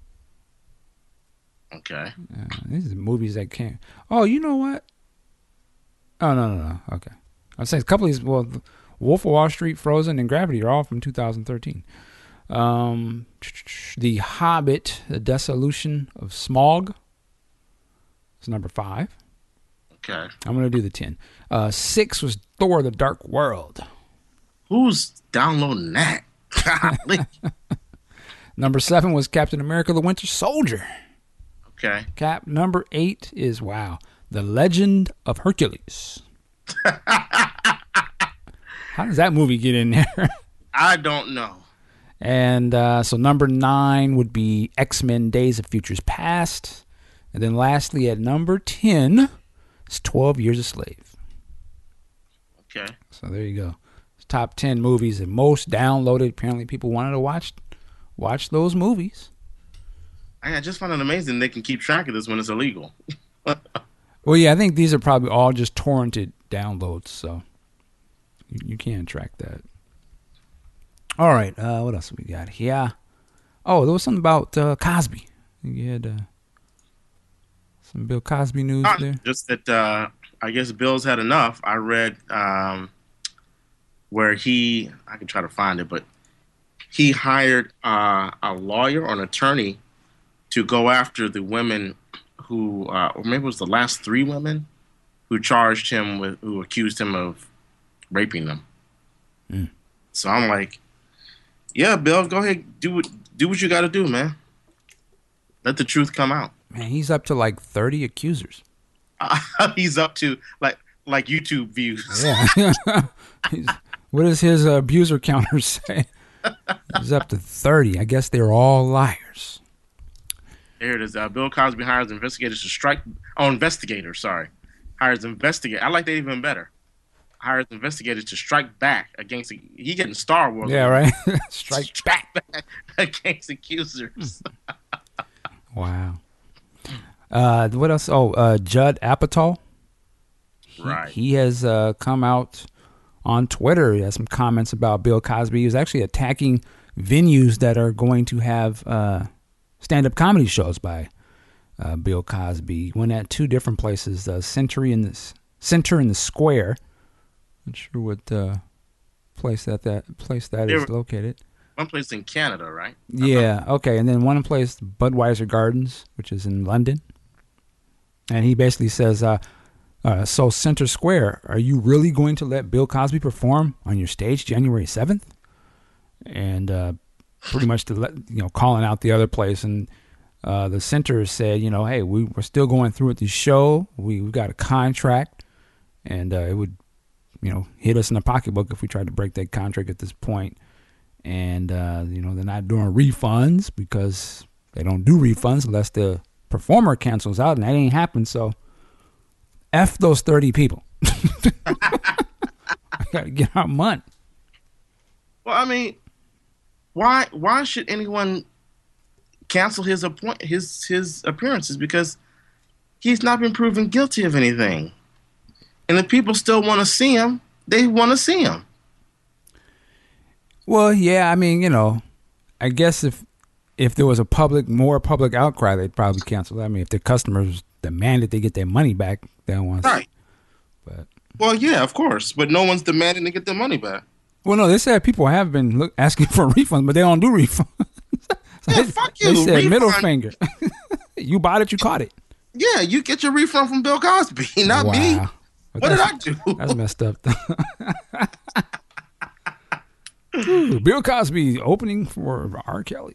Okay. Uh, these are movies that can't. Oh, you know what? Oh, no, no, no. Okay. I was saying a couple of these. Well, Wolf of Wall Street, Frozen, and Gravity are all from two thousand thirteen. Um, The Hobbit, The Dissolution of Smaug is number five. Okay. I'm going to do the ten. Uh, six was Thor, The Dark World. Who's downloading that? Golly. Number seven was Captain America, The Winter Soldier. Okay. Cap. Number eight is, wow, The Legend of Hercules. How does that movie get in there? I don't know. And uh, so number nine would be X-Men Days of Futures Past. And then lastly at number ten is twelve Years a Slave. Okay. So there you go. Top ten movies and most downloaded. Apparently people wanted to watch watch those movies. I just find it amazing they can keep track of this when it's illegal. Well, yeah, I think these are probably all just torrented downloads, so you, you can't track that. All right, uh, what else we got here? Oh, there was something about uh, Cosby. You had uh, some Bill Cosby news Uh, there. Just that uh, I guess Bill's had enough. I read um, where he, I can try to find it, but he hired uh, a lawyer or an attorney to go after the women who, uh, or maybe it was the last three women who charged him with, who accused him of raping them. Mm. So I'm like, yeah, Bill, go ahead, do what, do what you got to do, man. Let the truth come out. Man, he's up to like thirty accusers. Uh, he's up to like like YouTube views. Yeah. He's, what does his uh, abuser counter say? He's up to thirty. I guess they're all liars. Here it is. Uh, Bill Cosby hires investigators to strike. Oh, investigators. Sorry, hires investigate. I like that even better. Hires investigators to strike back against. He getting Star Wars. Yeah, right. Strike, strike back against accusers. Wow. Uh, what else? Oh, uh, Judd Apatow. He, Right. He has uh, come out on Twitter. He has some comments about Bill Cosby. He was actually attacking venues that are going to have uh, stand-up comedy shows by uh, Bill Cosby. He went at two different places: the Century in the Center in the Square. Not sure what uh, place that that place that There is were- located. One place in Canada, right? Yeah, okay. And then one place, Budweiser Gardens, which is in London. And he basically says, uh, uh, so Center Square, are you really going to let Bill Cosby perform on your stage January seventh? And uh, pretty much to let, you know, calling out the other place. And uh, the center said, you know, hey, we, we're still going through with the show. We, we got a contract. And uh, it would, you know, hit us in the pocketbook if we tried to break that contract at this point. And, uh, you know, they're not doing refunds because they don't do refunds unless the performer cancels out, and that ain't happened. So, F those thirty people. I got to get our money. Well, I mean, why why should anyone cancel his appoint his his appearances? Because he's not been proven guilty of anything, and if people still want to see him, they want to see him. Well, yeah, I mean, you know, I guess if if there was a public, more public outcry, they'd probably cancel it. I mean, if their customers demanded they get their money back, they don't want to. Right. But Well, yeah, of course, but no one's demanding to get their money back. well, no, they said people have been look, asking for refunds, but they don't do refunds. So Yeah, they, fuck they you. said middle Refund. finger. You bought it, you caught it. Yeah, you get your refund from Bill Cosby, not me. Wow. But What did that's- I do? That's messed up. Ooh, Bill Cosby opening for R. Kelly.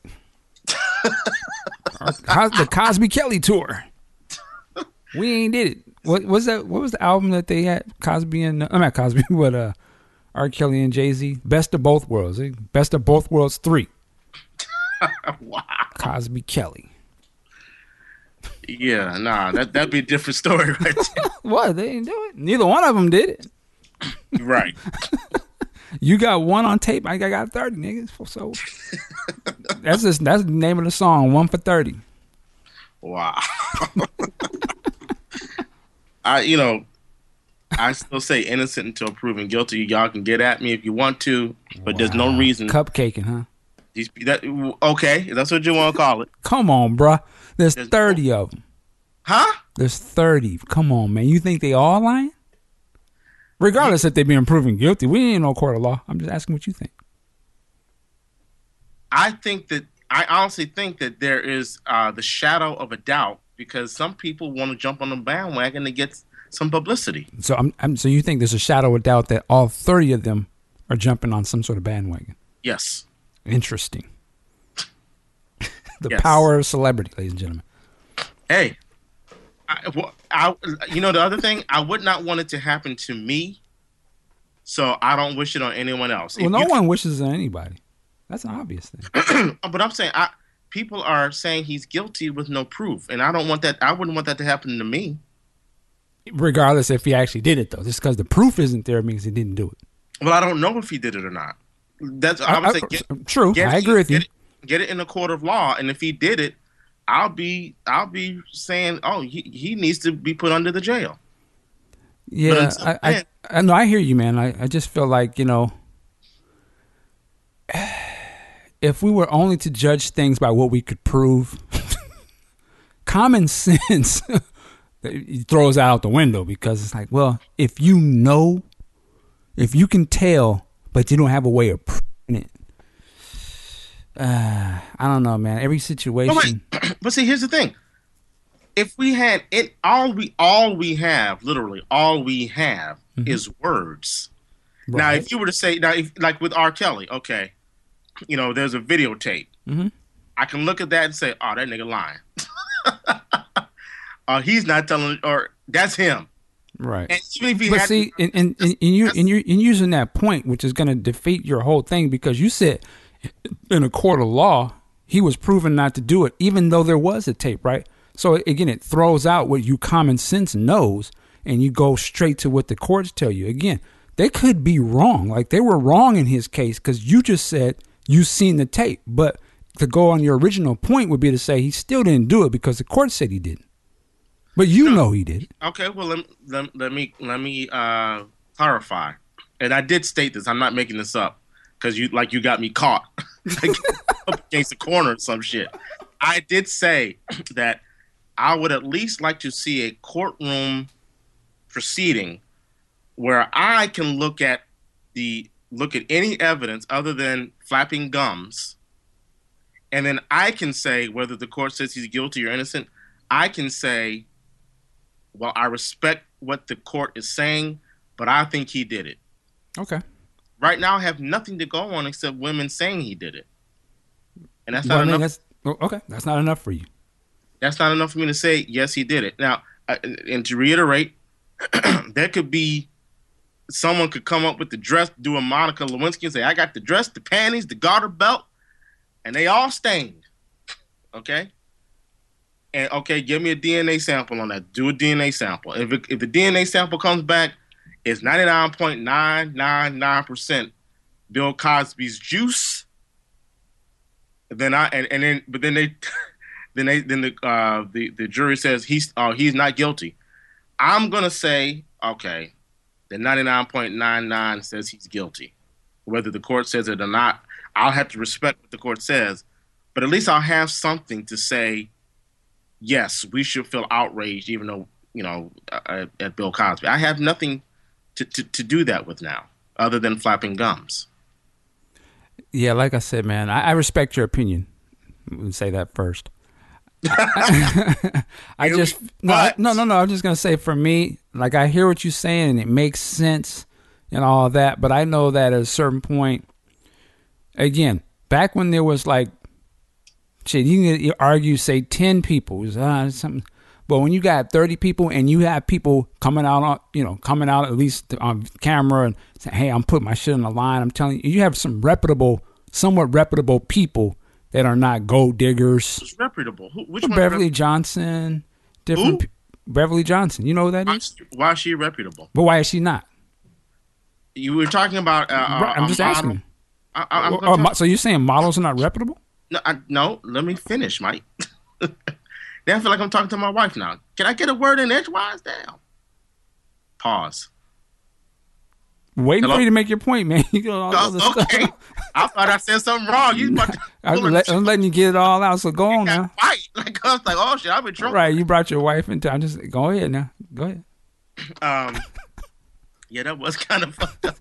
R- Cos- the Cosby Kelly tour. We ain't did it. What was that? What was the album that they had? Cosby and I'm not Cosby, but uh, R. Kelly and Jay-Z. Best of Both Worlds. eh? Best of Both Worlds three. Wow. Cosby Kelly. Yeah, nah, that that'd be a different story right there. What? They didn't do it. Neither one of them did it. Right. You got one on tape. I got thirty, niggas. So that's just, that's the name of the song. One for thirty. Wow. I, you know, I still say innocent until proven guilty. Y'all can get at me if you want to, but wow. There's no reason. Cupcaking, huh? These, that, okay, that's what you want to call it. Come on, bruh. There's, There's thirty no. of them. Huh? There's thirty. Come on, man. You think they all lying? Regardless if they're being proven guilty, we ain't no court of law. I'm just asking what you think. I think that, I honestly think that there is uh, the shadow of a doubt because some people want to jump on the bandwagon to get some publicity. So I'm, I'm so you think there's a shadow of doubt that all thirty of them are jumping on some sort of bandwagon? Yes. Interesting. The yes. power of celebrity, ladies and gentlemen. Hey, I, well, I, you know the other thing, I would not want it to happen to me, so I don't wish it on anyone else. Well, if no you, one wishes it on anybody. That's an obvious thing. But I'm saying, I, people are saying he's guilty with no proof, and I don't want that. I wouldn't want that to happen to me. Regardless if he actually did it, though, just because the proof isn't there means he didn't do it. Well, I don't know if he did it or not. That's I would I, say. I, get, true, get I it, agree with you. Get it, get it in the court of law, and if he did it, I'll be I'll be saying, oh, he, he needs to be put under the jail. Yeah, I, I I know I hear you, man. I, I just feel like, you know, if we were only to judge things by what we could prove, common sense throws out the window because it's like, well, if you know, if you can tell, but you don't have a way of proving it. Uh, I don't know, man. Every situation. But, but see, here's the thing. If we had it, all we all we have, literally, all we have mm-hmm. is words. Right. Now, if you were to say, now, if, like with R. Kelly, okay, you know, there's a videotape. Mm-hmm. I can look at that and say, oh, that nigga lying. uh, he's not telling, or that's him. Right. And even if he but had, see, and, and, and, and you and you're in using that point, which is going to defeat your whole thing, because you said in a court of law, he was proven not to do it, even though there was a tape, right? So again, it throws out what you common sense knows, and you go straight to what the courts tell you. Again, they could be wrong. Like they were wrong in his case because you just said you seen the tape. But to go on your original point would be to say he still didn't do it because the court said he didn't. But you know he did it. Okay, well let, let, let me let me uh, clarify, and I did state this. I'm not making this up because you like you got me caught like, up against the corner or some shit. I did say that I would at least like to see a courtroom proceeding where I can look at the look at any evidence other than flapping gums, and then I can say whether the court says he's guilty or innocent. I can say, well, I respect what the court is saying, but I think he did it. Okay. Right now, I have nothing to go on except women saying he did it, and that's well, not I mean, enough. That's, okay, that's not enough for you. That's not enough for me to say yes, he did it. Now, uh, and to reiterate, there could be someone could come up with the dress, do a Monica Lewinsky, and say, "I got the dress, the panties, the garter belt, and they all stained." Okay. And okay, give me a D N A sample on that. Do a D N A sample. If it, if the D N A sample comes back, it's ninety-nine point nine nine nine percent Bill Cosby's juice. Then I and, and then but then they then they then the uh, the the jury says he's uh, he's not guilty. I'm gonna say okay, the ninety-nine point nine nine says he's guilty. Whether the court says it or not, I'll have to respect what the court says. But at least I'll have something to say. Yes, we should feel outraged, even though, you know, at, at Bill Cosby. I have nothing to, to, to do that with now, other than flapping gums. Yeah, like I said, man, I, I respect your opinion. Let me say that first. I, I just no, no, no, no. I'm just gonna say, for me, like I hear what you're saying, and it makes sense and all of that. But I know that at a certain point, again, back when there was like. Shit, you can argue, say ten people, uh, something, but when you got thirty people and you have people coming out on, you know, coming out at least on camera and saying, "Hey, I'm putting my shit on the line." I'm telling you, you have some reputable, somewhat reputable people that are not gold diggers. Who's reputable? Who, which Beverly one? Johnson, different. Pe- Beverly Johnson, you know who that why, is? Why is she reputable? But why is she not? You were talking about. Uh, Right, I'm a just model. asking. I, I, I'm Oh, gonna oh, tell- mo- so you're saying models are not reputable? no, I, no, let me finish, Mike. Now I feel like I'm talking to my wife now. Can I get a word in edgewise? Damn. Pause. Waiting Hello? for you to make your point, man. You got all this other Oh, okay. stuff. I thought I said something wrong. You about to I'm, pull a let, I'm letting you get it all out. So go on now. got fight. Like I was like, oh shit, I'm in trouble. Right, you brought your wife into. I'm just go ahead now. Go ahead. Um, yeah, that was kind of fucked up.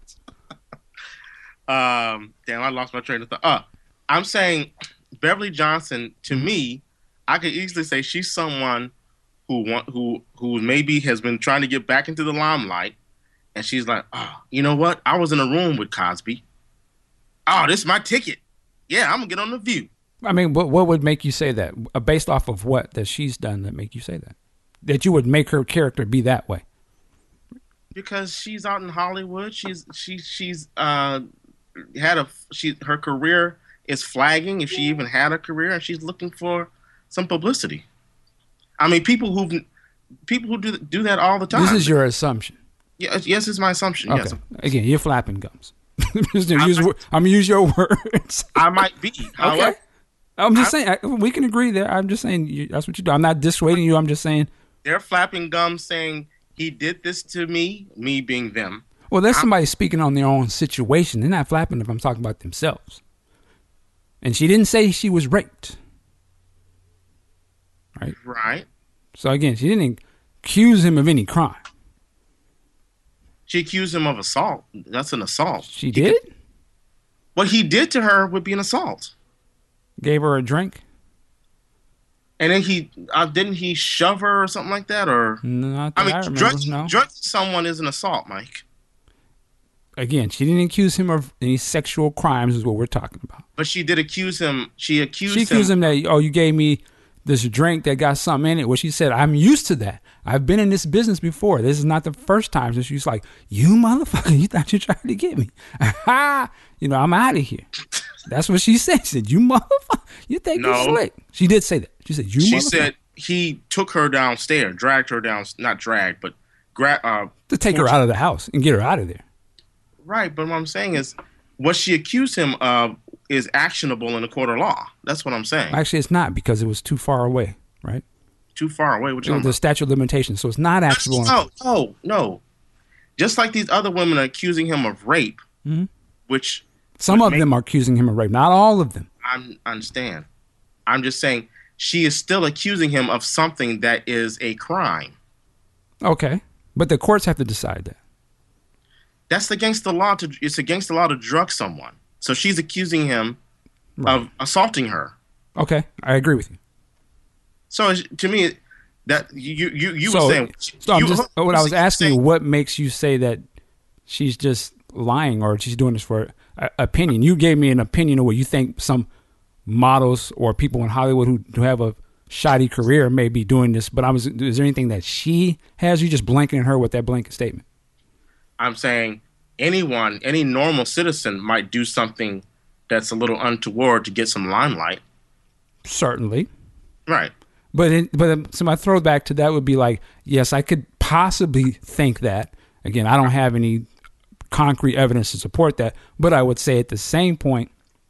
um, damn, I lost my train of thought. Uh, I'm saying Beverly Johnson. To me, I could easily say she's someone who want who who maybe has been trying to get back into the limelight, and she's like, oh, you know what? I was in a room with Cosby. Oh, this is my ticket. Yeah, I'm gonna get on The View. I mean, what what would make you say that? Uh, Based off of what that she's done that make you say that? That you would make her character be that way? Because she's out in Hollywood. She's she she's uh had a she her career is flagging if she even had a career, and she's looking for some publicity. I mean, people who people who do do that all the time. This is your assumption. yes, yes, it's my assumption. Okay. Yes, Again, you're flapping gums. Just to use, wor- I'm gonna use your words. I might be. However, Okay. I'm just saying I, we can agree there. I'm just saying you, that's what you do. I'm not dissuading you. I'm just saying. they're flapping gums, saying he did this to me. Me being them. Well, there's somebody speaking on their own situation. They're not flapping if I'm talking about themselves. And she didn't say she was raped. Right. Right. So again, she didn't accuse him of any crime. She accused him of assault. That's an assault. She did? What he did to her would be an assault. Gave her a drink? And then he uh, didn't he shove her or something like that, or Not that I I, mean, remember. drug, no. drug someone is an assault, Mike. Again, she didn't accuse him of any sexual crimes is what we're talking about. But she did accuse him. She accused She accused him that, oh, you gave me this drink that got something in it. Well, she said, I'm used to that. I've been in this business before. This is not the first time. So she's like, you motherfucker, you thought you tried to get me. You know, I'm out of here. That's what she said. She said, you motherfucker, you think No. you're slick. She did say that. She said, you She motherfucker. said he took her downstairs, dragged her down, not dragged, but gra- uh, to take her out of the house and get her out of there. right. But what I'm saying is, what she accused him of is actionable in the court of law. That's what I'm saying. Actually, it's not because it was too far away, right? Too far away. What you The talking about? statute of limitations. So it's not actionable. No, no, no. Just like these other women are accusing him of rape, Mm-hmm. which Some of them are accusing him of rape. Not all of them. I'm, I understand. I'm just saying she is still accusing him of something that is a crime. Okay. But the courts have to decide that. That's against the law. To it's against the law to drug someone. So she's accusing him of assaulting her. Okay. I agree with you. So it's- to me, that you you you so, were saying. so I'm you- just, what I was you asking saying- you, what makes you say that she's just lying or she's doing this for uh, opinion? You gave me an opinion of what you think some models or people in Hollywood who, who have a shoddy career may be doing this. But I was, is there anything that she has? You just blanketing her with that blanket statement? I'm saying anyone, any normal citizen might do something that's a little untoward to get some limelight. Certainly. Right. But it, but um, so my throwback to that would be like, yes, I could possibly think that. Again, I don't have any concrete evidence to support that, but I would say at the same point,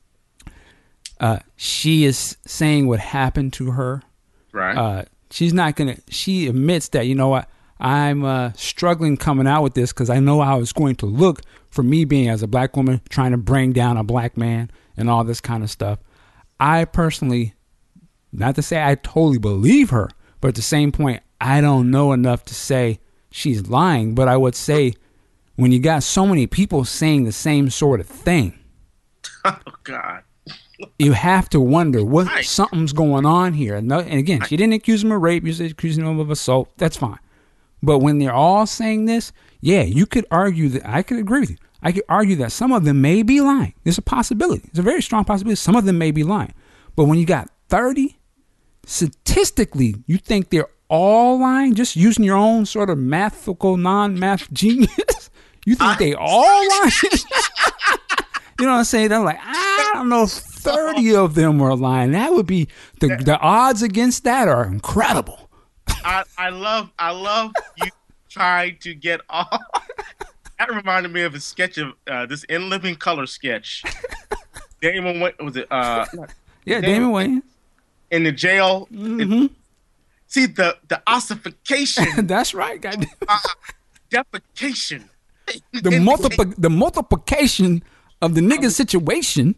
uh, she is saying what happened to her. Right. Uh, she's not gonna. She admits that, you know what, I'm uh, struggling coming out with this because I know how it's going to look for me being as a black woman trying to bring down a black man and all this kind of stuff. I personally, not to say I totally believe her, but at the same point, I don't know enough to say she's lying. But I would say when you got so many people saying the same sort of thing, oh God. you have to wonder what Right. something's going on here. And, no, and again, she didn't accuse him of rape. You said accusing him of assault. That's fine. But when they're all saying this, yeah, you could argue that. I could agree with you. I could argue that some of them may be lying. There's a possibility. It's a very strong possibility. Some of them may be lying. But when you got thirty, statistically, you think they're all lying, just using your own sort of mathical, non-math genius. You think I- they all lying? You know what I'm saying? They're like, I don't know if thirty of them were lying. That would be, the, the odds against that are incredible. I, I love I love you trying to get off That reminded me of a sketch of uh, this In Living Color sketch. Damon Wa- was it? Uh, Yeah, Damon Wayans. in the jail. Mm-hmm. See the the ossification, That's right, goddamn. uh, defecation. The multiple the multiplication of the nigga situation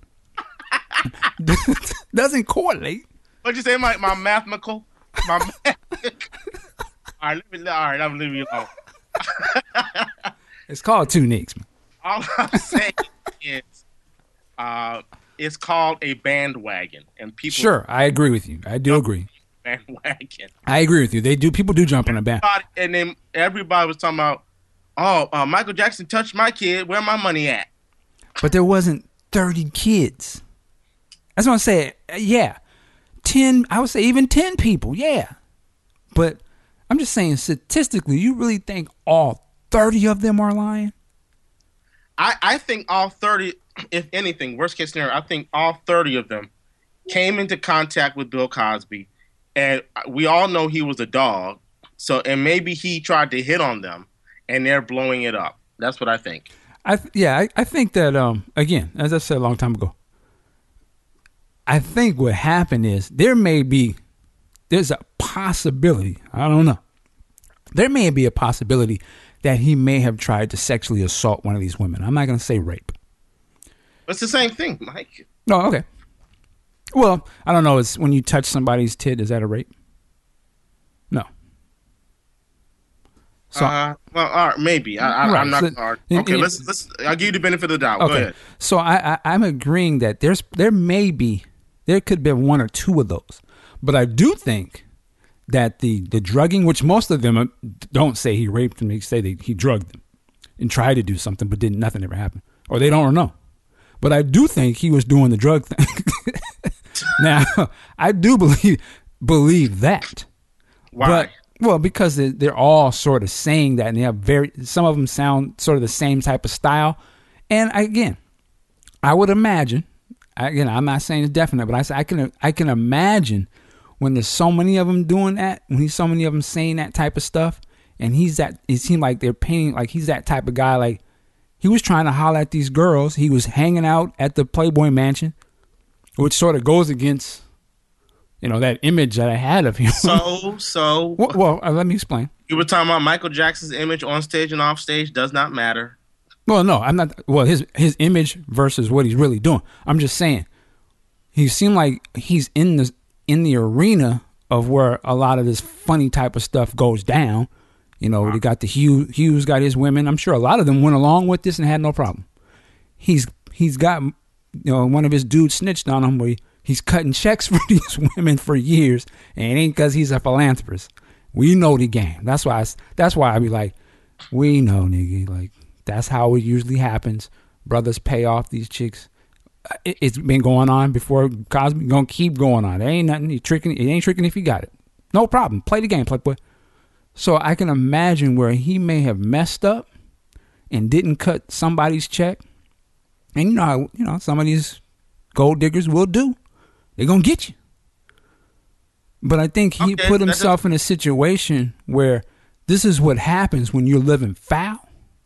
doesn't correlate. What'd you say? My my mathematical. My math- all right, let me. All right, I'm leaving you alone. It's called Two Nicks, man. All I'm saying is, uh, it's called a bandwagon, and people Sure, I agree with you. I do agree. bandwagon. I agree with you. They do. People do jump on a band. Everybody- And then everybody was talking about, oh, uh, Michael Jackson touched my kid. Where my money at? But there wasn't thirty kids. That's what I'm saying. Yeah. ten, I would say even ten people. Yeah. But I'm just saying statistically, you really think all thirty of them are lying? I, I think all thirty, if anything, worst case scenario, I think all thirty of them came into contact with Bill Cosby, and we all know he was a dog. So, and maybe he tried to hit on them, and they're blowing it up. That's what I think. I th- yeah, I, I think that um again, as I said a long time ago, I think what happened is there may be there's a possibility, I don't know. There may be a possibility that he may have tried to sexually assault one of these women. I'm not going to say rape. It's the same thing, Mike. No, okay. Well, I don't know. It's when you touch somebody's tit, is that a rape? No. So, uh, well, all right, maybe. I, I, Right, I'm not. so- all right. and- Okay, and- let's let's. I'll give you the benefit of the doubt. Go okay. ahead. So I, I I'm agreeing that there's there may be there could be one or two of those, but I do think that the the drugging, which most of them don't say he raped them, they say that he drugged them and tried to do something, but didn't. Nothing ever happened, or they don't know. But I do think he was doing the drug thing. Now, I do believe believe that. Why? But, well, because they- they're all sort of saying that, and they have very some of them sound sort of the same type of style. And again, I would imagine. Again, I'm not saying it's definite, but I say I can I can imagine when there's so many of them doing that, when he's so many of them saying that type of stuff, and he's that. It seemed like they're painting like he's that type of guy. Like he was trying to holler at these girls. He was hanging out at the Playboy Mansion, which sort of goes against, you know, that image that I had of him. So, so well, well uh, let me explain. you were talking about Michael Jackson's image on stage and off stage does not matter. Well, no, I'm not. Well, his his image versus what he's really doing. I'm just saying, he seemed like he's in the in the arena of where a lot of this funny type of stuff goes down. You know, they got the Hugh Hughes got his women. I'm sure a lot of them went along with this and had no problem. He's he's got, you know, one of his dudes snitched on him where he, he's cutting checks for these women for years, and it ain't because he's a philanthropist. We know the game. That's why I, that's why I be like, we know, nigga, like. That's how it usually happens. Brothers pay off these chicks. It, it's been going on before Cosby. Gonna keep going on. There ain't nothing. You tricking. It ain't tricking if you got it. No problem. Play the game, Playboy. So I can imagine where he may have messed up and didn't cut somebody's check. And you know how you know some of these gold diggers will do. They're gonna get you. But I think he Okay, put that himself in a situation where this is what happens when you're living foul.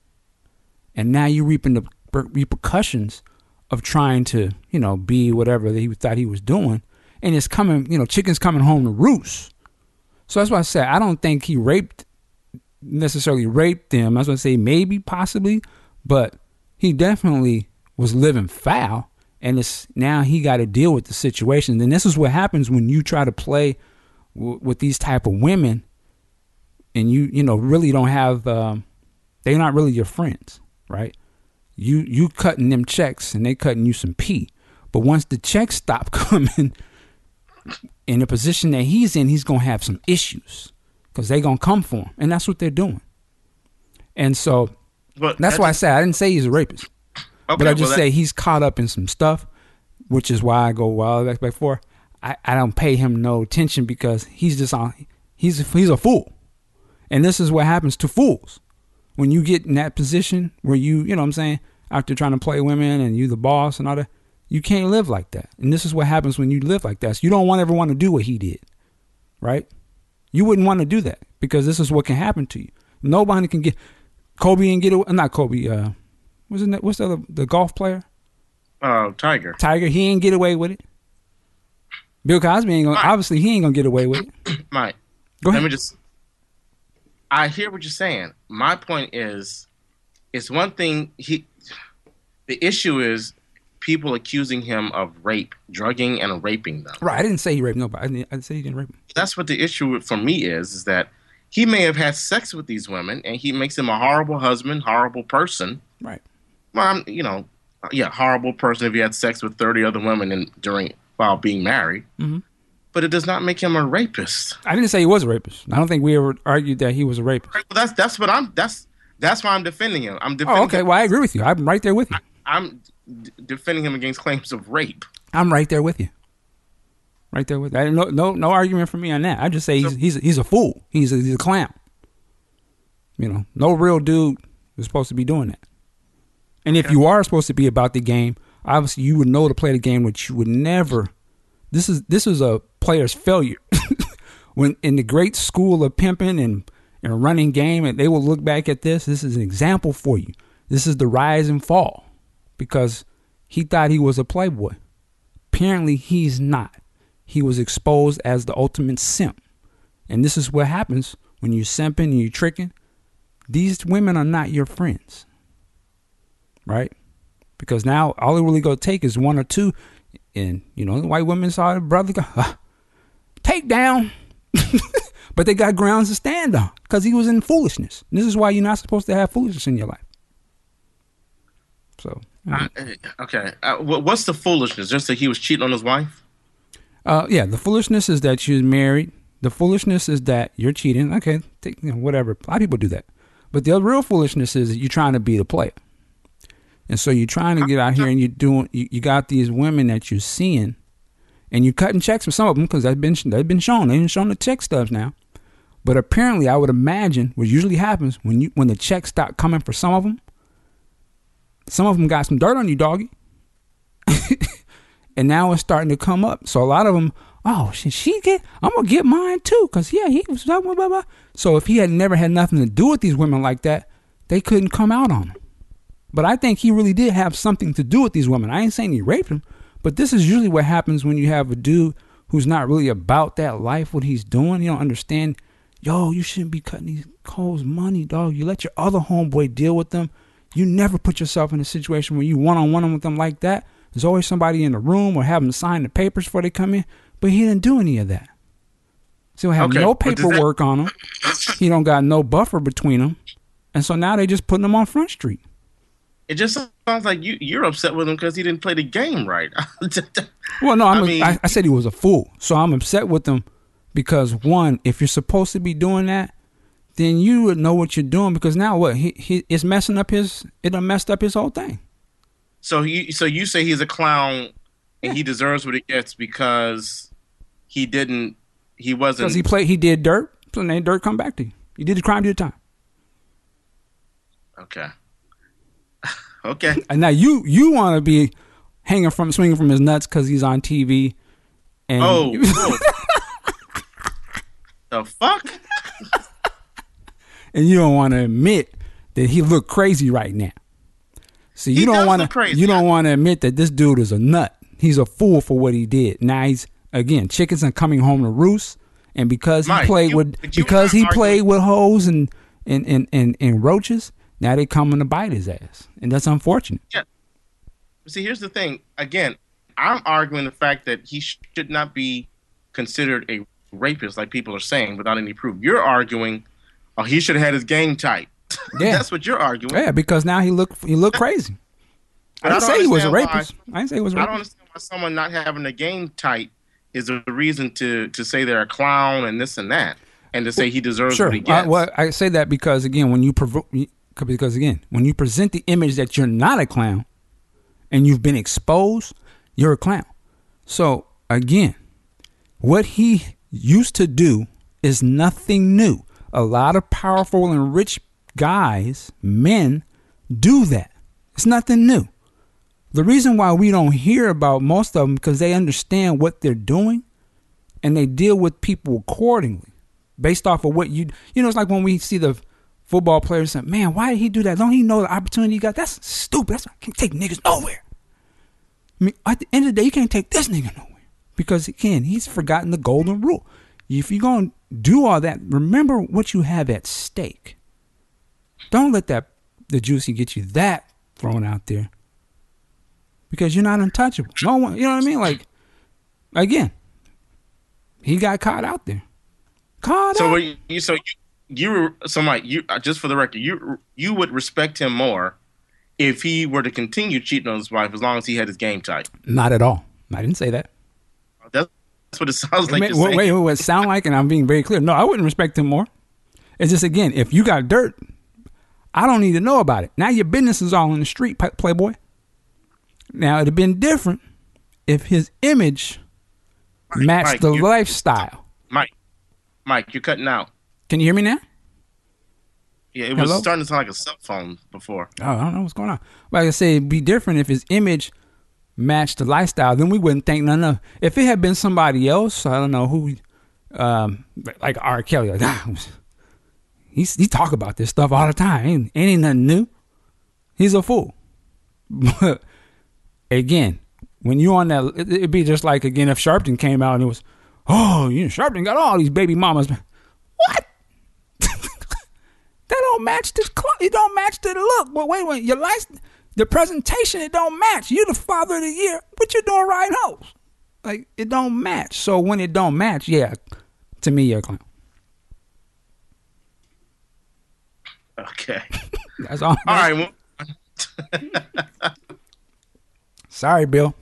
And now you're reaping the repercussions of trying to, you know, be whatever that he thought he was doing. And it's coming, you know, chicken's coming home to roost. So that's why I said I don't think he raped, necessarily raped them. I was going to say maybe, possibly, but he definitely was living foul. And it's now he got to deal with the situation. And this is what happens when you try to play w- with these type of women and you, you know, really don't have, um, they're not really your friends. Right, you you cutting them checks and they cutting you some pee, but once the checks stop coming, in the position that he's in, he's gonna have some issues because they gonna come for him, and that's what they're doing. And so But that's why I say I didn't say he's a rapist, okay, but I just well, that- say he's caught up in some stuff, which is why I go well back before. I, I don't pay him no attention because he's just on. He's he's a fool, and this is what happens to fools. When you get in that position where you, you know what I'm saying, out there trying to play women and you the boss and all that, you can't live like that. And this is what happens when you live like that. So you don't want everyone to do what he did, right? You wouldn't want to do that because this is what can happen to you. Nobody can get, Kobe didn't get away. Not Kobe. Uh, wasn't that, what's the other, the golf player? Uh, Tiger. Tiger. He ain't get away with it. Bill Cosby ain't gonna. Mike. Obviously, he ain't gonna get away with it. Mike, Go ahead. let me just. I hear what you're saying. My point is, it's one thing. He, the issue is people accusing him of rape, drugging, and raping them. Right. I didn't say he raped nobody. I didn't, I didn't say he didn't rape them. That's what the issue for me is. Is that he may have had sex with these women, and he makes him a horrible husband, horrible person. Right. Well, I'm, you know, yeah, horrible person if he had sex with thirty other women in, during while being married. Mm-hmm. But it does not make him a rapist. I didn't say he was a rapist. I don't think we ever argued that he was a rapist. Well, that's that's what I'm. That's that's why I'm defending him. I'm defending. Oh, okay. Well, I agree with you. I'm right there with you. I, I'm d- defending him against claims of rape. I'm right there with you. Right there with you. I, no, no, no argument from me on that. I just say he's he's he's a fool. He's a, he's a clown. You know, no real dude is supposed to be doing that. And if you are supposed to be about the game, obviously you would know to play the game, which you would never. This is this is a player's failure. When in the great school of pimping and, and running game, and they will look back at this. This is an example for you. This is the rise and fall, because he thought he was a playboy. Apparently, he's not. He was exposed as the ultimate simp, and this is what happens when you're simping and you're tricking. These women are not your friends, right? Because now all it really gonna take is one or two. And, you know, the white women saw their brother go, ah, take down. But they got grounds to stand on because he was in foolishness. And this is why you're not supposed to have foolishness in your life. So, Uh, okay. Uh, wh- what's the foolishness? Just that he was cheating on his wife? uh, yeah, the foolishness is that you're married. The foolishness is that you're cheating. Okay, take, you know, whatever. A lot of people do that. But the other real foolishness is that you're trying to be the player. And so you're trying to get out here and you're doing, you, you got these women that you're seeing and you're cutting checks for some of them because they've been, they've been shown. They've been shown the check stubs now. But apparently I would imagine what usually happens when you, when the checks stop coming for some of them, some of them got some dirt on you, doggy. And now it's starting to come up. So a lot of them, oh, should she get, I'm going to get mine too. Cause yeah, he was, blah, blah, blah. So if he had never had nothing to do with these women like that, they couldn't come out on him. But I think he really did have something to do with these women. I ain't saying he raped them, but this is usually what happens when you have a dude who's not really about that life, what he's doing. You don't understand, yo, you shouldn't be cutting these Cole's money, dog. You let your other homeboy deal with them. You never put yourself in a situation where you one-on-one with them like that. There's always somebody in the room or have them sign the papers before they come in, but he didn't do any of that. So he have Okay, no but does paperwork that- on him. He don't got no buffer between them. And so now they just putting him on Front Street. It just sounds like you, you're upset with him because he didn't play the game right. Well, no, I'm I a, mean- I, I said he was a fool. So I'm upset with him because, one, if you're supposed to be doing that, then you would know what you're doing, because now what? He, he it's messing up his, it done messed up his whole thing. So you so you say he's a clown and he deserves what he gets because he didn't, he wasn't. Because he played, he did dirt, so then dirt come back to you. You did the crime, you did the time. Okay. Okay. And now you you want to be hanging from, swinging from his nuts because he's on T V. And Oh. oh. The fuck? and you don't want to admit that he looked crazy right now. See, you He don't does want look to crazy. you don't want to admit that this dude is a nut. He's a fool for what he did. Now he's, again, chickens are coming home to roost, and because he Mike, played you- with but you because he are played arguing- with hoes and and, and, and and roaches, now they coming to bite his ass, and that's unfortunate. Yeah. See, here's the thing. Again, I'm arguing the fact that he should not be considered a rapist, like people are saying, without any proof. You're arguing, oh, he should have had his game tight. Yeah. That's what you're arguing. Yeah, because now he looked he looked crazy. I But I didn't don't say he was a understand why- rapist. I didn't say he was a I don't rapist. understand why someone not having the game tight is a reason to to say they're a clown and this and that, and to say he deserves Sure. what he I, gets. well, I say that because, again, when you provo- because again, when you present the image that you're not a clown and you've been exposed, you're a clown. So again, what he used to do is nothing new. A lot of powerful and rich guys, men, do that. It's nothing new. The reason why we don't hear about most of them because they understand what they're doing and they deal with people accordingly based off of what you, you know, it's like when we see the football players say, man, why did he do that? Don't he know the opportunity he got? That's stupid. That's why I can't take niggas nowhere. I mean, at the end of the day, you can't take this nigga nowhere. Because, again, he's forgotten the golden rule. If you're going to do all that, remember what you have at stake. Don't let that the juicy get you that thrown out there. Because you're not untouchable. No one, you know what I mean? Like, again, he got caught out there. Caught so out. What you, so you, you were, so Mike, you, just for the record, you you would respect him more if he were to continue cheating on his wife as long as he had his game tight. Not at all. I didn't say that. That's what it sounds like. Wait, you're wait, wait, what it sound like? And I'm being very clear. No, I wouldn't respect him more. It's just, again, if you got dirt, I don't need to know about it. Now your business is all in the street, playboy. Now it'd have been different if his image Mike, matched Mike, the you, lifestyle. Mike, Mike, you're cutting out. Can you hear me now? Yeah, it was Hello? starting to sound like a cell phone before. Oh, I don't know what's going on. Like I say, it'd be different if his image matched the lifestyle. Then we wouldn't think none of. If it had been somebody else, I don't know who, um, like R. Kelly, like ah, he's he talk about this stuff all the time. Ain't, ain't nothing new. He's a fool. But again, when you on that, it, it'd be just like, again, if Sharpton came out and it was, oh, you know, Sharpton got all these baby mamas. What? That don't match the cl- it don't match the look. But wait, wait, your life, the presentation, it don't match. You the father of the year. What you doing riding hoes? Like, it don't match. So when it don't match, yeah, to me, you're a clown. Okay. That's all. All right. Well, Sorry, Bill.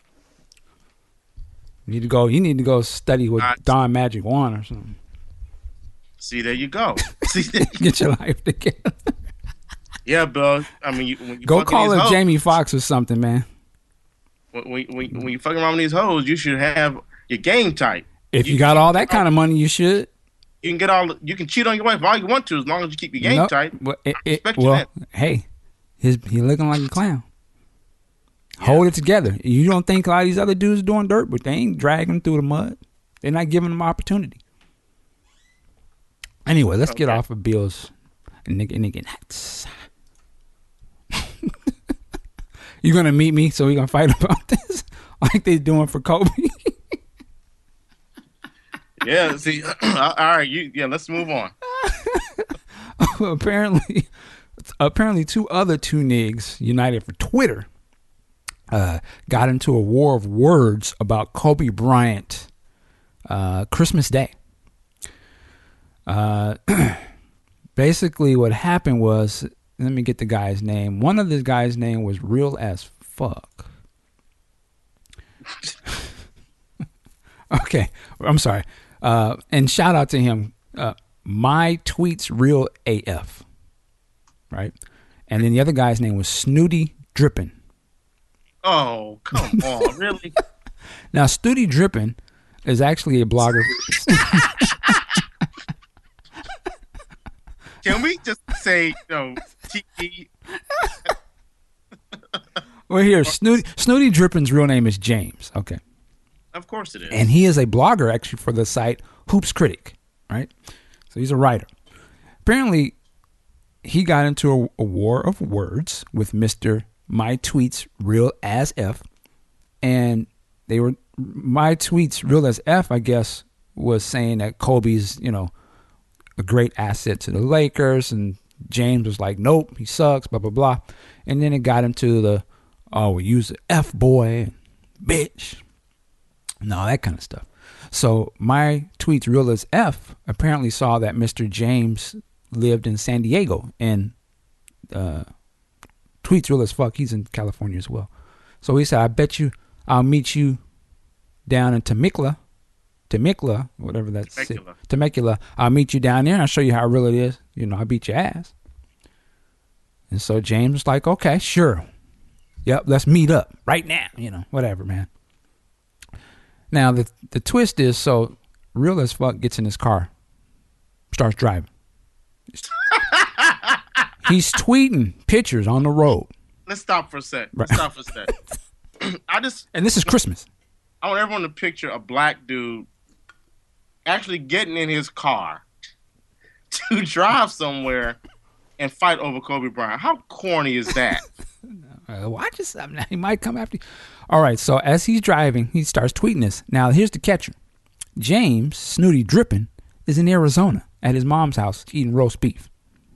You need to go. You need to go study with Right. Don Magic One or something. see, there you go. See, there- Get your life together. yeah, Bill. I mean, you, when you Go fucking call these up hoes, Jamie Foxx or something, man. When, when, when, when you fucking around with these hoes, you should have your game tight. If you, got all that kind of money, you should. You can get all. You can cheat on your wife all you want to, as long as you keep your game Nope. tight. Well, it, it, respect you well that. hey, his he looking like a clown. Hold it together. You don't think a lot of these other dudes doing dirt, but they ain't dragging them through the mud. They're not giving them opportunity. Anyway, let's get Okay. off of Bill's nigga nigga nuts. You gonna meet me so we gonna fight about this like they doing for Kobe? Yeah. See. all right. You. Yeah. Let's move on. apparently, apparently, two other two niggas united for Twitter uh, got into a war of words about Kobe Bryant uh, Christmas Day. Uh, basically, what happened was, let me get the guy's name. One of the guy's name was Real as Fuck. Okay, I'm sorry. Uh, and shout out to him. Uh, my tweets real A F. Right? And then the other guy's name was Snooty Drippin. Oh, come on, really? Now, Snooty Drippin is actually a blogger. Can we just say, you know, T E? Well, here, Snooty, Snooty Drippin's real name is James. Okay. Of course it is. And he is a blogger, actually, for the site Hoops Critic, right? So he's a writer. Apparently, he got into a, a war of words with Mister My Tweets Real as F. And they were, My Tweets Real as F, I guess, was saying that Kobe's, you know, a great asset to the Lakers. And James was like, nope, he sucks, blah, blah, blah. And then it got into the, oh, we use the F boy, bitch. And all that kind of stuff. So my tweets real as F apparently saw that Mister James lived in San Diego, and uh, tweets real as fuck. He's in California as well. So he said, I bet you I'll meet you down in Temecula, Temecula, whatever that's. Temecula. Temecula. I'll meet you down there and I'll show you how real it is. You know, I'll beat your ass. And so James was like, okay, sure. Yep, let's meet up right now. You know, whatever, man. Now, the the twist is, so Real as Fuck gets in his car, starts driving. He's tweeting pictures on the road. Let's stop for a sec. Let's Right. stop for a sec. I just, And this is Christmas. I want everyone to picture a black dude actually getting in his car to drive somewhere and fight over Kobe Bryant. How corny is that? Uh, watch yourself now. He might come after you. All right, so as he's driving, he starts tweeting this. Now, here's the catcher. James, Snooty Drippin', is in Arizona at his mom's house eating roast beef.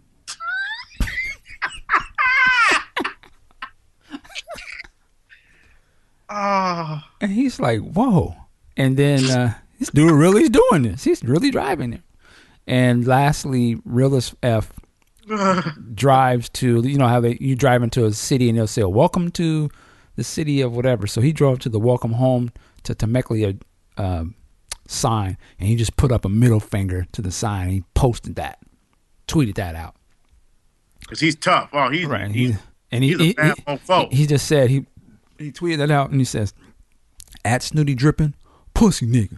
Oh. And he's like, whoa. And then uh, this dude really is doing this. He's really driving it. And lastly, Realist F drives to, you know how they you drive into a city and they'll say, welcome to the city of whatever. So he drove to the welcome home to Temecula uh, sign, and he just put up a middle finger to the sign. And he posted that, tweeted that out. Because he's tough. Oh, he's, right. he's, he, and he, he's a he, bad he, foe. he just said, he, he tweeted that out, and he says, at Snooty Drippin', pussy nigga.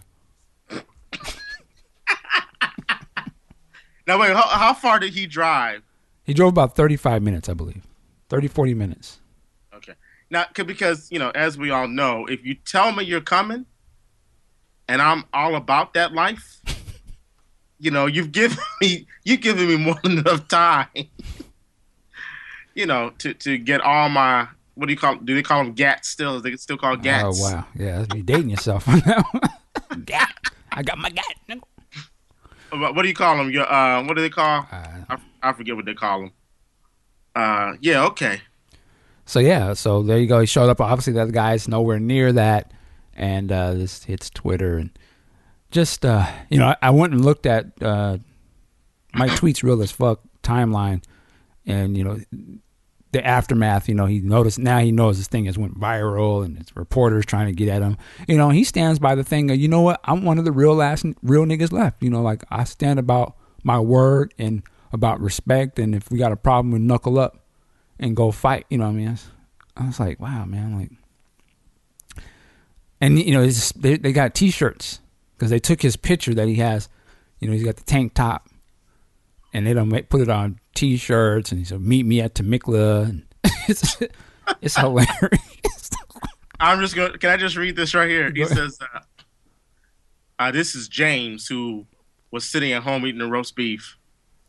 Now, wait, how, how far did he drive? He drove about thirty-five minutes, I believe. thirty, forty minutes. Okay. Now, c- because, you know, as we all know, if you tell me you're coming and I'm all about that life, you know, you've given me, you've given me more than enough time, you know, to, to get all my, what do you call, do they call them gats still? Is they still call gats? Oh, wow. Yeah, that's me dating yourself on that one. Gat. I got my gat. nigga. What do you call them? Your, uh, what do they call? Uh, I, I forget what they call them. Uh, yeah, okay. So, yeah, so there you go. He showed up. Obviously, that guy's nowhere near that. And uh, this hits Twitter. And just, uh, you know, I, I went and looked at uh, my tweets real as fuck timeline. And, you know, the aftermath, you know, he noticed, now he knows this thing has went viral and it's reporters trying to get at him. You know, he stands by the thing of, you know what, I'm one of the real last real niggas left. You know, like I stand about my word and about respect. And if we got a problem, we knuckle up and go fight. You know what I mean? I was like, wow, man. Like, and, you know, it's just, they, they got T-shirts because they took his picture that he has. You know, he's got the tank top and they don't make, put it on T-shirts, and he said, "Meet me at Temecula." And it's it's hilarious. I'm just gonna. Can I just read this right here? He says, uh, uh, "This is James who was sitting at home eating a roast beef."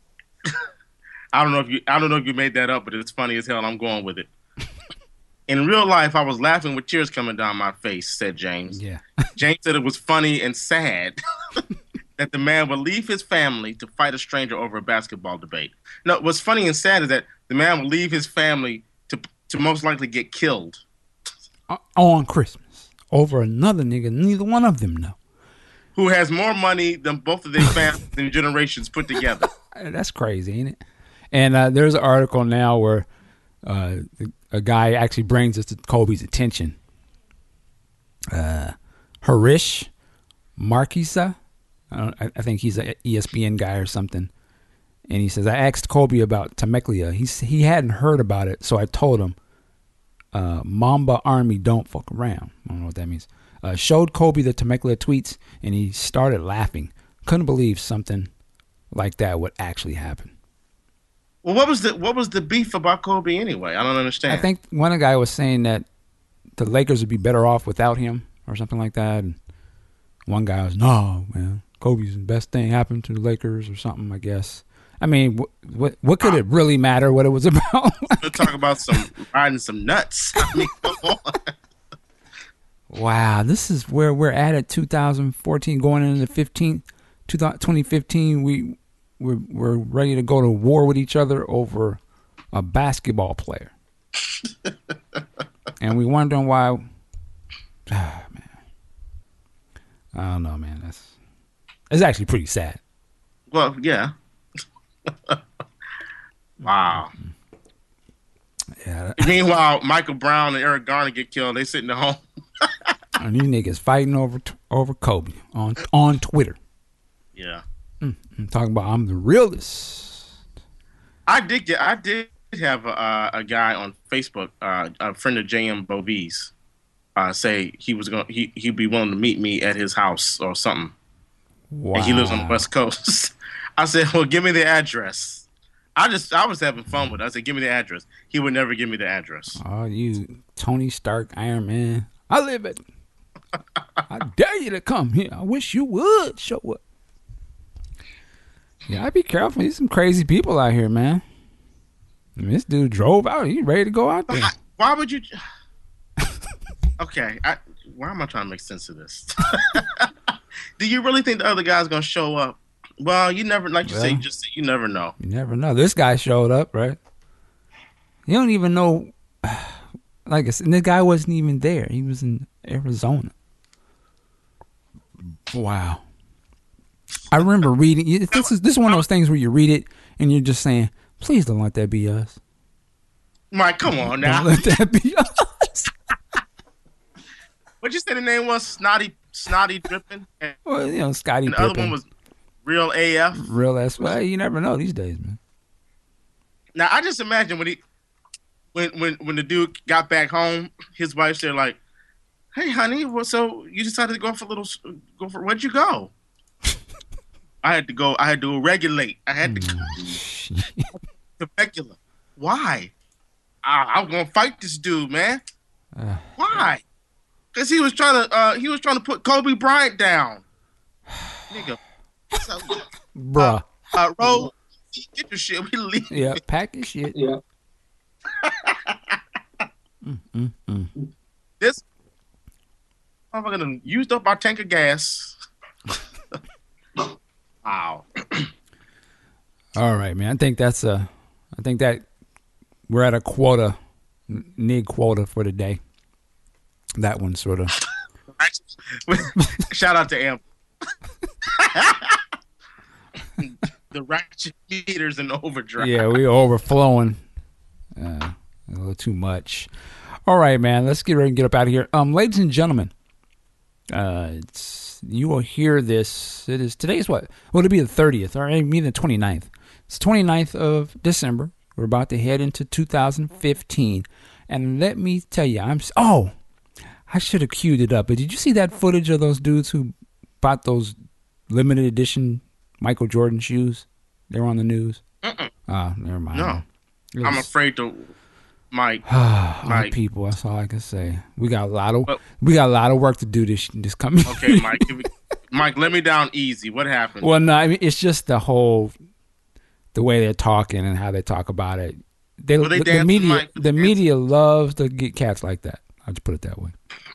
I don't know if you. I don't know if you made that up, but it's funny as hell. And I'm going with it. In real life, I was laughing with tears coming down my face," said James. Yeah. James said it was funny and sad that the man would leave his family to fight a stranger over a basketball debate. No, what's funny and sad is that the man would leave his family to to most likely get killed on Christmas over another nigga neither one of them know, who has more money than both of their families and generations put together. That's crazy, ain't it? And uh, there's an article now where uh, a guy actually brings this to Kobe's attention. Uh, Harish Markisa, I, I think he's an E S P N guy or something. And he says, I asked Kobe about Temecula. He, he hadn't heard about it, so I told him, uh, Mamba Army don't fuck around. I don't know what that means. Uh, showed Kobe the Temecula tweets, and he started laughing. Couldn't believe something like that would actually happen. Well, what was the what was the beef about Kobe anyway? I don't understand. I think one guy was saying that the Lakers would be better off without him or something like that. And one guy was, no, man, Kobe's the best thing happened to the Lakers or something, I guess. I mean, what what, what could it really matter what it was about? We'll talk about some riding some nuts. I mean, come on. Wow, this is where we're at at two thousand fourteen, going into the fifteenth, twenty fifteen. We we're we're ready to go to war with each other over a basketball player, and we wondering why. Ah, man, I don't know, man. That's it's actually pretty sad. Well, yeah. Wow. Yeah. Meanwhile, Michael Brown and Eric Garner get killed. They sitting at home. And these niggas fighting over over Kobe on on Twitter. Yeah. Mm, I'm talking about I'm the realest. I did get. I did have a, a guy on Facebook, uh, a friend of J M Bovie's, uh, say he was going. He he'd be willing to meet me at his house or something. Wow. And he lives on the West Coast. I said, "Well, give me the address." I just I was having fun with it. I said, "Give me the address." He would never give me the address. Oh, you Tony Stark, Iron Man. I live it. I dare you to come here. I wish you would show up. Yeah, I'd be careful. There's some crazy people out here, man. I mean, this dude drove out. He ready to go out there. Why, why would you? Okay, I, why am I trying to make sense of this? Do you really think the other guy's gonna show up? Well, you never, like you well, say, you just you never know. You never know. This guy showed up, right? You don't even know. Like I said, this guy wasn't even there. He was in Arizona. Wow. I remember reading. This is this is one of those things where you read it and you're just saying, "Please don't let that be us." Mike, come on now. Don't let that be us. What'd you say the name was? Snotty, Snotty Drippin'? And, Well, you know, Scotty. and the other one was Real A F. Real ass. Well, you never know these days, man. Now I just imagine when he, when when when the dude got back home, his wife said like, "Hey, honey, well, so you decided to go for a little, go for where'd you go?" I had to go. I had to regulate. I had to go to Temecula. Why? I, I was gonna fight this dude, man. Uh, Why? Because he was trying to. Uh, he was trying to put Kobe Bryant down. Nigga. So, Bruh. Uh, uh, Ro, get your shit. We leave. Yeah, pack your shit. Yeah. mm, mm, mm. This motherfucker done used up our tank of gas. Wow. All right, man. I think that's a. I think that we're at a quota, nig quota for the day. That one sort of. Shout out to Amber. The ratchet meters in overdrive. Yeah, we overflowing. Uh, a little too much. All right, man. Let's get ready and get up out of here. Um, ladies and gentlemen, uh, it's, you will hear this. It is today's what? Well, it'll be the thirtieth, or maybe the twenty-ninth. It's the twenty-ninth of December. We're about to head into two thousand fifteen, and let me tell you, I'm. Oh, I should have queued it up. But did you see that footage of those dudes who bought those limited edition Michael Jordan shoes? They were on the news. Mm-mm. Oh, never mind. No, was, I'm afraid to. Mike, our Mike. people. That's all I can say. We got a lot of Well, we got a lot of work to do this this coming. Okay, Mike. If we, Mike, let me down easy. What happened? Well, no, I mean it's just the whole the way they're talking and how they talk about it. They, Were they the, the dancing, media Mike? Were the they media loves to get cats like that. I'll just put it that way.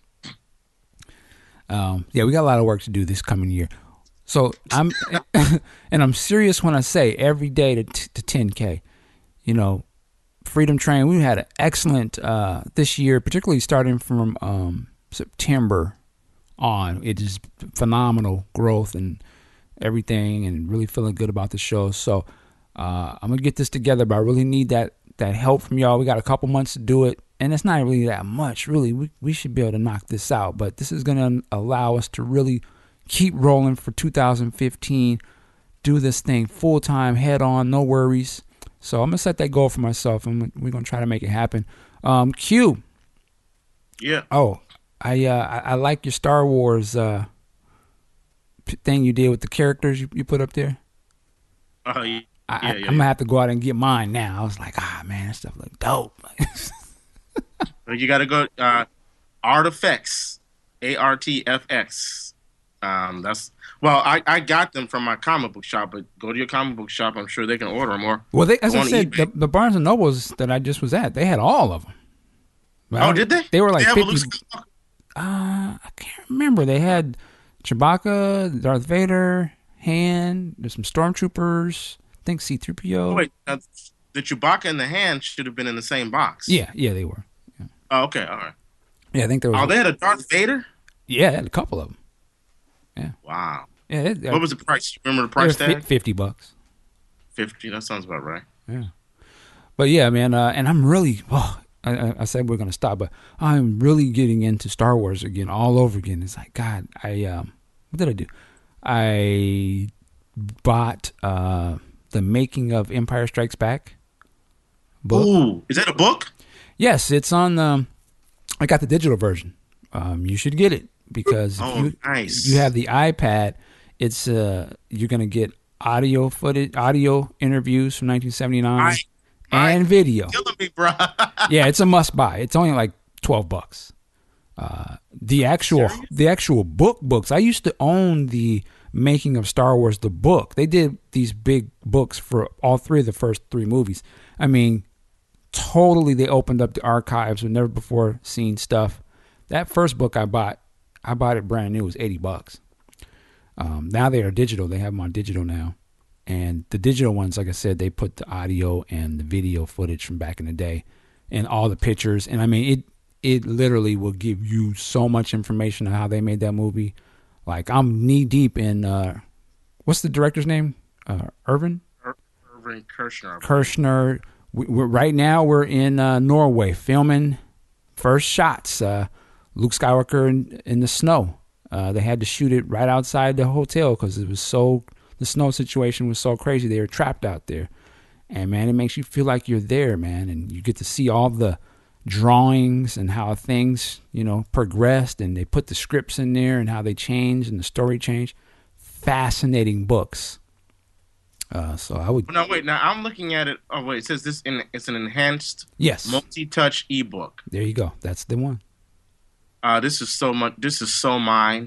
Um, yeah, we got a lot of work to do this coming year. So I'm and I'm serious when I say every day to to ten K. You know, Freedom Train, we had an excellent uh, this year, particularly starting from um, September on. It is phenomenal growth and everything, and really feeling good about the show. So uh, I'm gonna get this together, but I really need that that help from y'all. We got a couple months to do it, and it's not really that much. Really, we we should be able to knock this out. But this is gonna allow us to really keep rolling for two thousand fifteen. Do this thing full time, head on, no worries. So I'm gonna set that goal for myself, and we're gonna try to make it happen. Um, Q. Yeah. Oh, I uh, I, I like your Star Wars uh, thing you did with the characters you, you put up there. Oh yeah. I, yeah, I, yeah, I'm gonna have to go out and get mine now. I was like, ah, man, that stuff look dope. You got to go uh, Artifacts, A R T F X. Um, that's well, I, I got them from my comic book shop, but go to your comic book shop. I'm sure they can order more. Well, they, as I on said, eBay. the, the Barnes and Nobles that I just was at, they had all of them. Well, Oh, did they? They were like They have a fifty. Luke Skywalker? Uh, I can't remember. They had Chewbacca, Darth Vader, Han. There's some stormtroopers. I think C three P O. Oh, wait, uh, the Chewbacca and the hand should have been in the same box. Yeah, yeah, they were. Yeah, Oh, okay, all right. yeah I think there was. Oh, they had a Darth Vader? yeah, they had a couple of them. Wow. Yeah, it, What was the price? Remember the they price were fi- tag? fifty bucks. fifty. That sounds about right. Yeah, but yeah, man, uh, and I'm really. Oh, I, I- I said we're gonna stop, but I'm really getting into Star Wars again, all over again. It's like God, I um, what did I do? I bought uh, the Making of Empire Strikes Back book. Ooh, is that a book? Yes, it's on. Um, I got the digital version. Um, you should get it because if Oh, you, nice. you have the iPad. It's uh, you're gonna get audio footage, audio interviews from nineteen seventy-nine, I- and I- video. Killing me, bro. Yeah, it's a must buy. It's only like twelve bucks. Uh, the actual Serious? the actual book books. I used to own the Making of Star Wars, the book. They did these big books for all three of the first three movies. I mean, totally, they opened up the archives with never before seen stuff. That first book I bought, I bought it brand new. It was eighty bucks. Um, now they are digital. They have them on digital now. And the digital ones, like I said, they put the audio and the video footage from back in the day and all the pictures. And I mean, it it literally will give you so much information on how they made that movie. Like, I'm knee deep in, uh, what's the director's name? Uh, Irvin? Ir- Irvin Kershner. Kershner. We, we're, right now we're in uh, Norway filming first shots. Uh, Luke Skywalker in, in the snow. Uh, they had to shoot it right outside the hotel because it was so, the snow situation was so crazy. They were trapped out there. And, man, it makes you feel like you're there, man. And you get to see all the drawings and how things, you know, progressed. And they put the scripts in there and how they changed and the story changed. Fascinating books. Uh, so I would. No, wait. Now I'm looking at it. Oh, wait. It says this. In, it's an enhanced, yes, multi-touch ebook. There you go. That's the one. Uh, this is so much. This is so mine.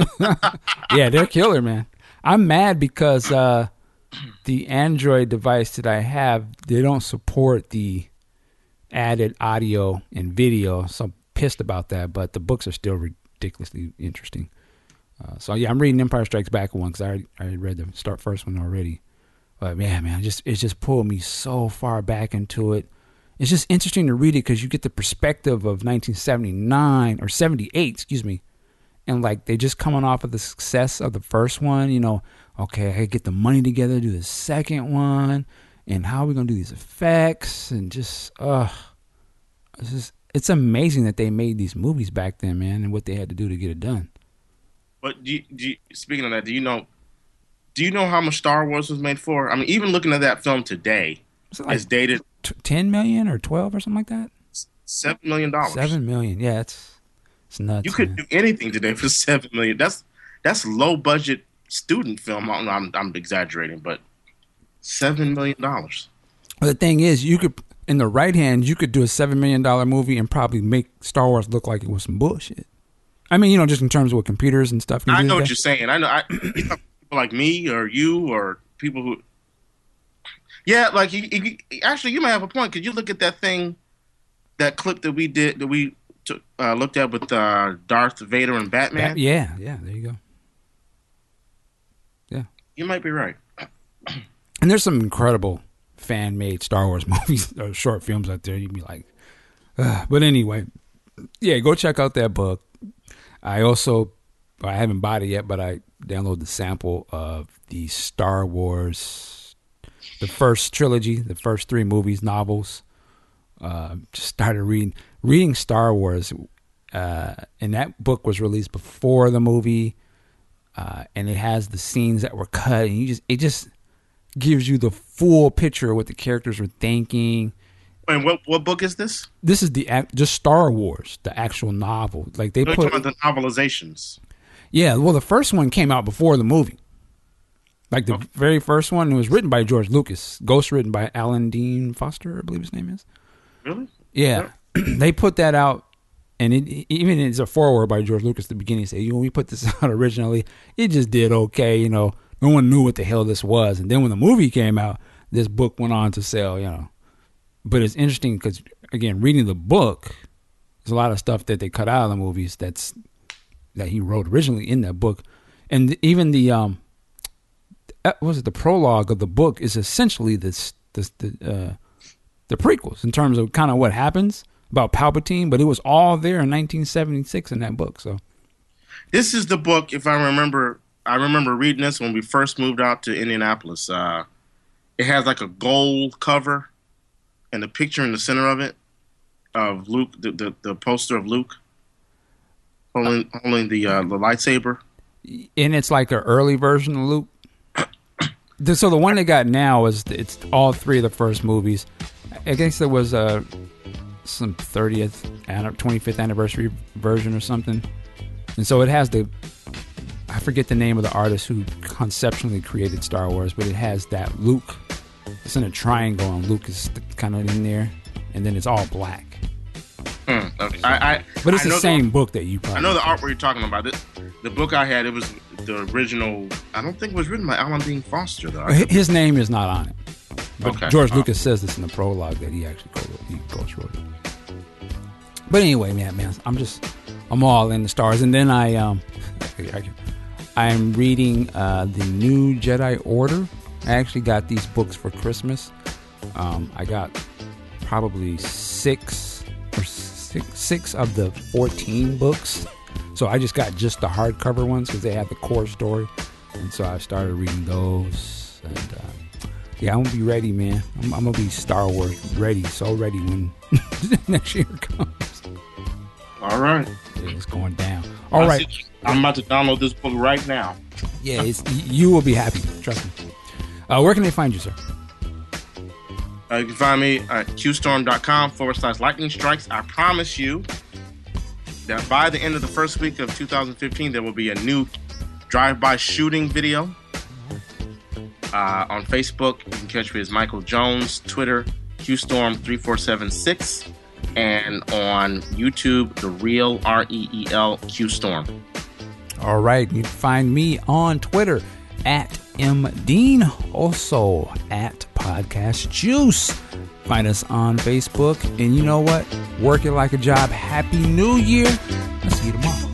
Yeah, they're killer, man. I'm mad because uh, the Android device that I have, they don't support the added audio and video. So I'm pissed about that. But the books are still ridiculously interesting. Uh, so yeah, I'm reading Empire Strikes Back one because I already, I already read the start first one already. But man, man, it just it just pulled me so far back into it. It's just interesting to read it because you get the perspective of nineteen seventy-nine or seventy-eight, excuse me, and like they just coming off of the success of the first one. You know, okay, I gotta get the money together to do the second one, and how are we gonna do these effects? And just, uh, it's just it's amazing that they made these movies back then, man, and what they had to do to get it done. But do you, do you, speaking of that, do you know? Do you know how much Star Wars was made for? I mean, even looking at that film today, Was it like it's dated t- ten million or twelve or something like that. seven million dollars. Seven million, yeah, it's it's nuts. You could man. do anything today for seven million. That's that's low budget student film. I'm I'm, I'm exaggerating, but seven million dollars. But the thing is, you could in the right hand, you could do a seven million dollar movie and probably make Star Wars look like it was some bullshit. I mean, you know, just in terms of what computers and stuff. I know what you're saying. I know. I, you know, people like me or you or people who, yeah, like you, you, actually, you might have a point. Could you look at that thing, that clip that we did that we took, uh, looked at with uh, Darth Vader and Batman? Bat- yeah, yeah. There you go. Yeah, you might be right. And there's some incredible fan-made Star Wars movies or short films out there. You'd be like, ugh. But anyway, yeah, go check out that book. I also, I haven't bought it yet, but I downloaded the sample of the Star Wars, the first trilogy, the first three movies, novels. Uh, just started reading, reading Star Wars, uh, and that book was released before the movie, uh, and it has the scenes that were cut, and you just, it just gives you the full picture of what the characters were thinking. And what what book is this? This is the just Star Wars, the actual novel. Like they You're put talking about the novelizations. Yeah, well, the first one came out before the movie. Like the Okay. very first one, it was written by George Lucas. Ghost written by Alan Dean Foster, I believe his name is. Really? Yeah, they put that out, and it even it's a foreword by George Lucas at the beginning. Say, you know, we put this out originally, it just did okay. You know, no one knew what the hell this was, and then when the movie came out, this book went on to sell. You know. But it's interesting because, again, reading the book, there's a lot of stuff that they cut out of the movies that's that he wrote originally in that book. And the, even the, um, uh, what was it, the prologue of the book is essentially this, this the, uh, the prequels in terms of kind of what happens about Palpatine, but it was all there in nineteen seventy-six in that book. So This is the book, if I remember, I remember reading this when we first moved out to Indianapolis. Uh, it has like a gold cover. And the picture in the center of it of Luke, the, the, the poster of Luke holding, holding the uh, the lightsaber. and it's like an early version of Luke. The- So the one they got now is it's all three of the first movies. I guess there was a some thirtieth, and twenty-fifth anniversary version or something, and so it has the I forget the name of the artist who conceptually created Star Wars, but it has that Luke. It's in a triangle, and Luke is kind of in there, and then it's all black. Hmm, okay. I, I, But it's I the know same book that you probably. I know the artwork you're talking about. The, the book I had, it was the original. I don't think it was written by Alan Dean Foster, though. His name is not on it. But Okay. George Uh, Lucas says this in the prologue that he actually co- he co-wrote it. But anyway, man, man, I'm just I'm all in the stars, and then I um I'm reading uh, the new Jedi Order. I actually got these books for Christmas. Um, I got probably six or six, six of the fourteen books. So I just got just the hardcover ones because they had the core story, and so I started reading those. And uh, yeah, I'm gonna be ready, man. I'm, I'm gonna be Star Wars ready, so ready when next year comes. All right. Yeah, it's going down. All I right. see- I'm about to download this book right now. Yeah, it's, you will be happy. Trust me. Uh, where can they find you, sir? Uh, you can find me at qstorm.com forward slash lightning strikes. I promise you that by the end of the first week of two thousand fifteen, there will be a new drive-by shooting video. Uh, on Facebook, you can catch me as Michael Jones. Twitter, qstorm three four seven six. And on YouTube, The Real, R E E L, qstorm. All right. You can find me on Twitter at mdean, also at Podcast Juice. Find us on Facebook. And you know what? Work it like a job. Happy New Year. I'll see you tomorrow.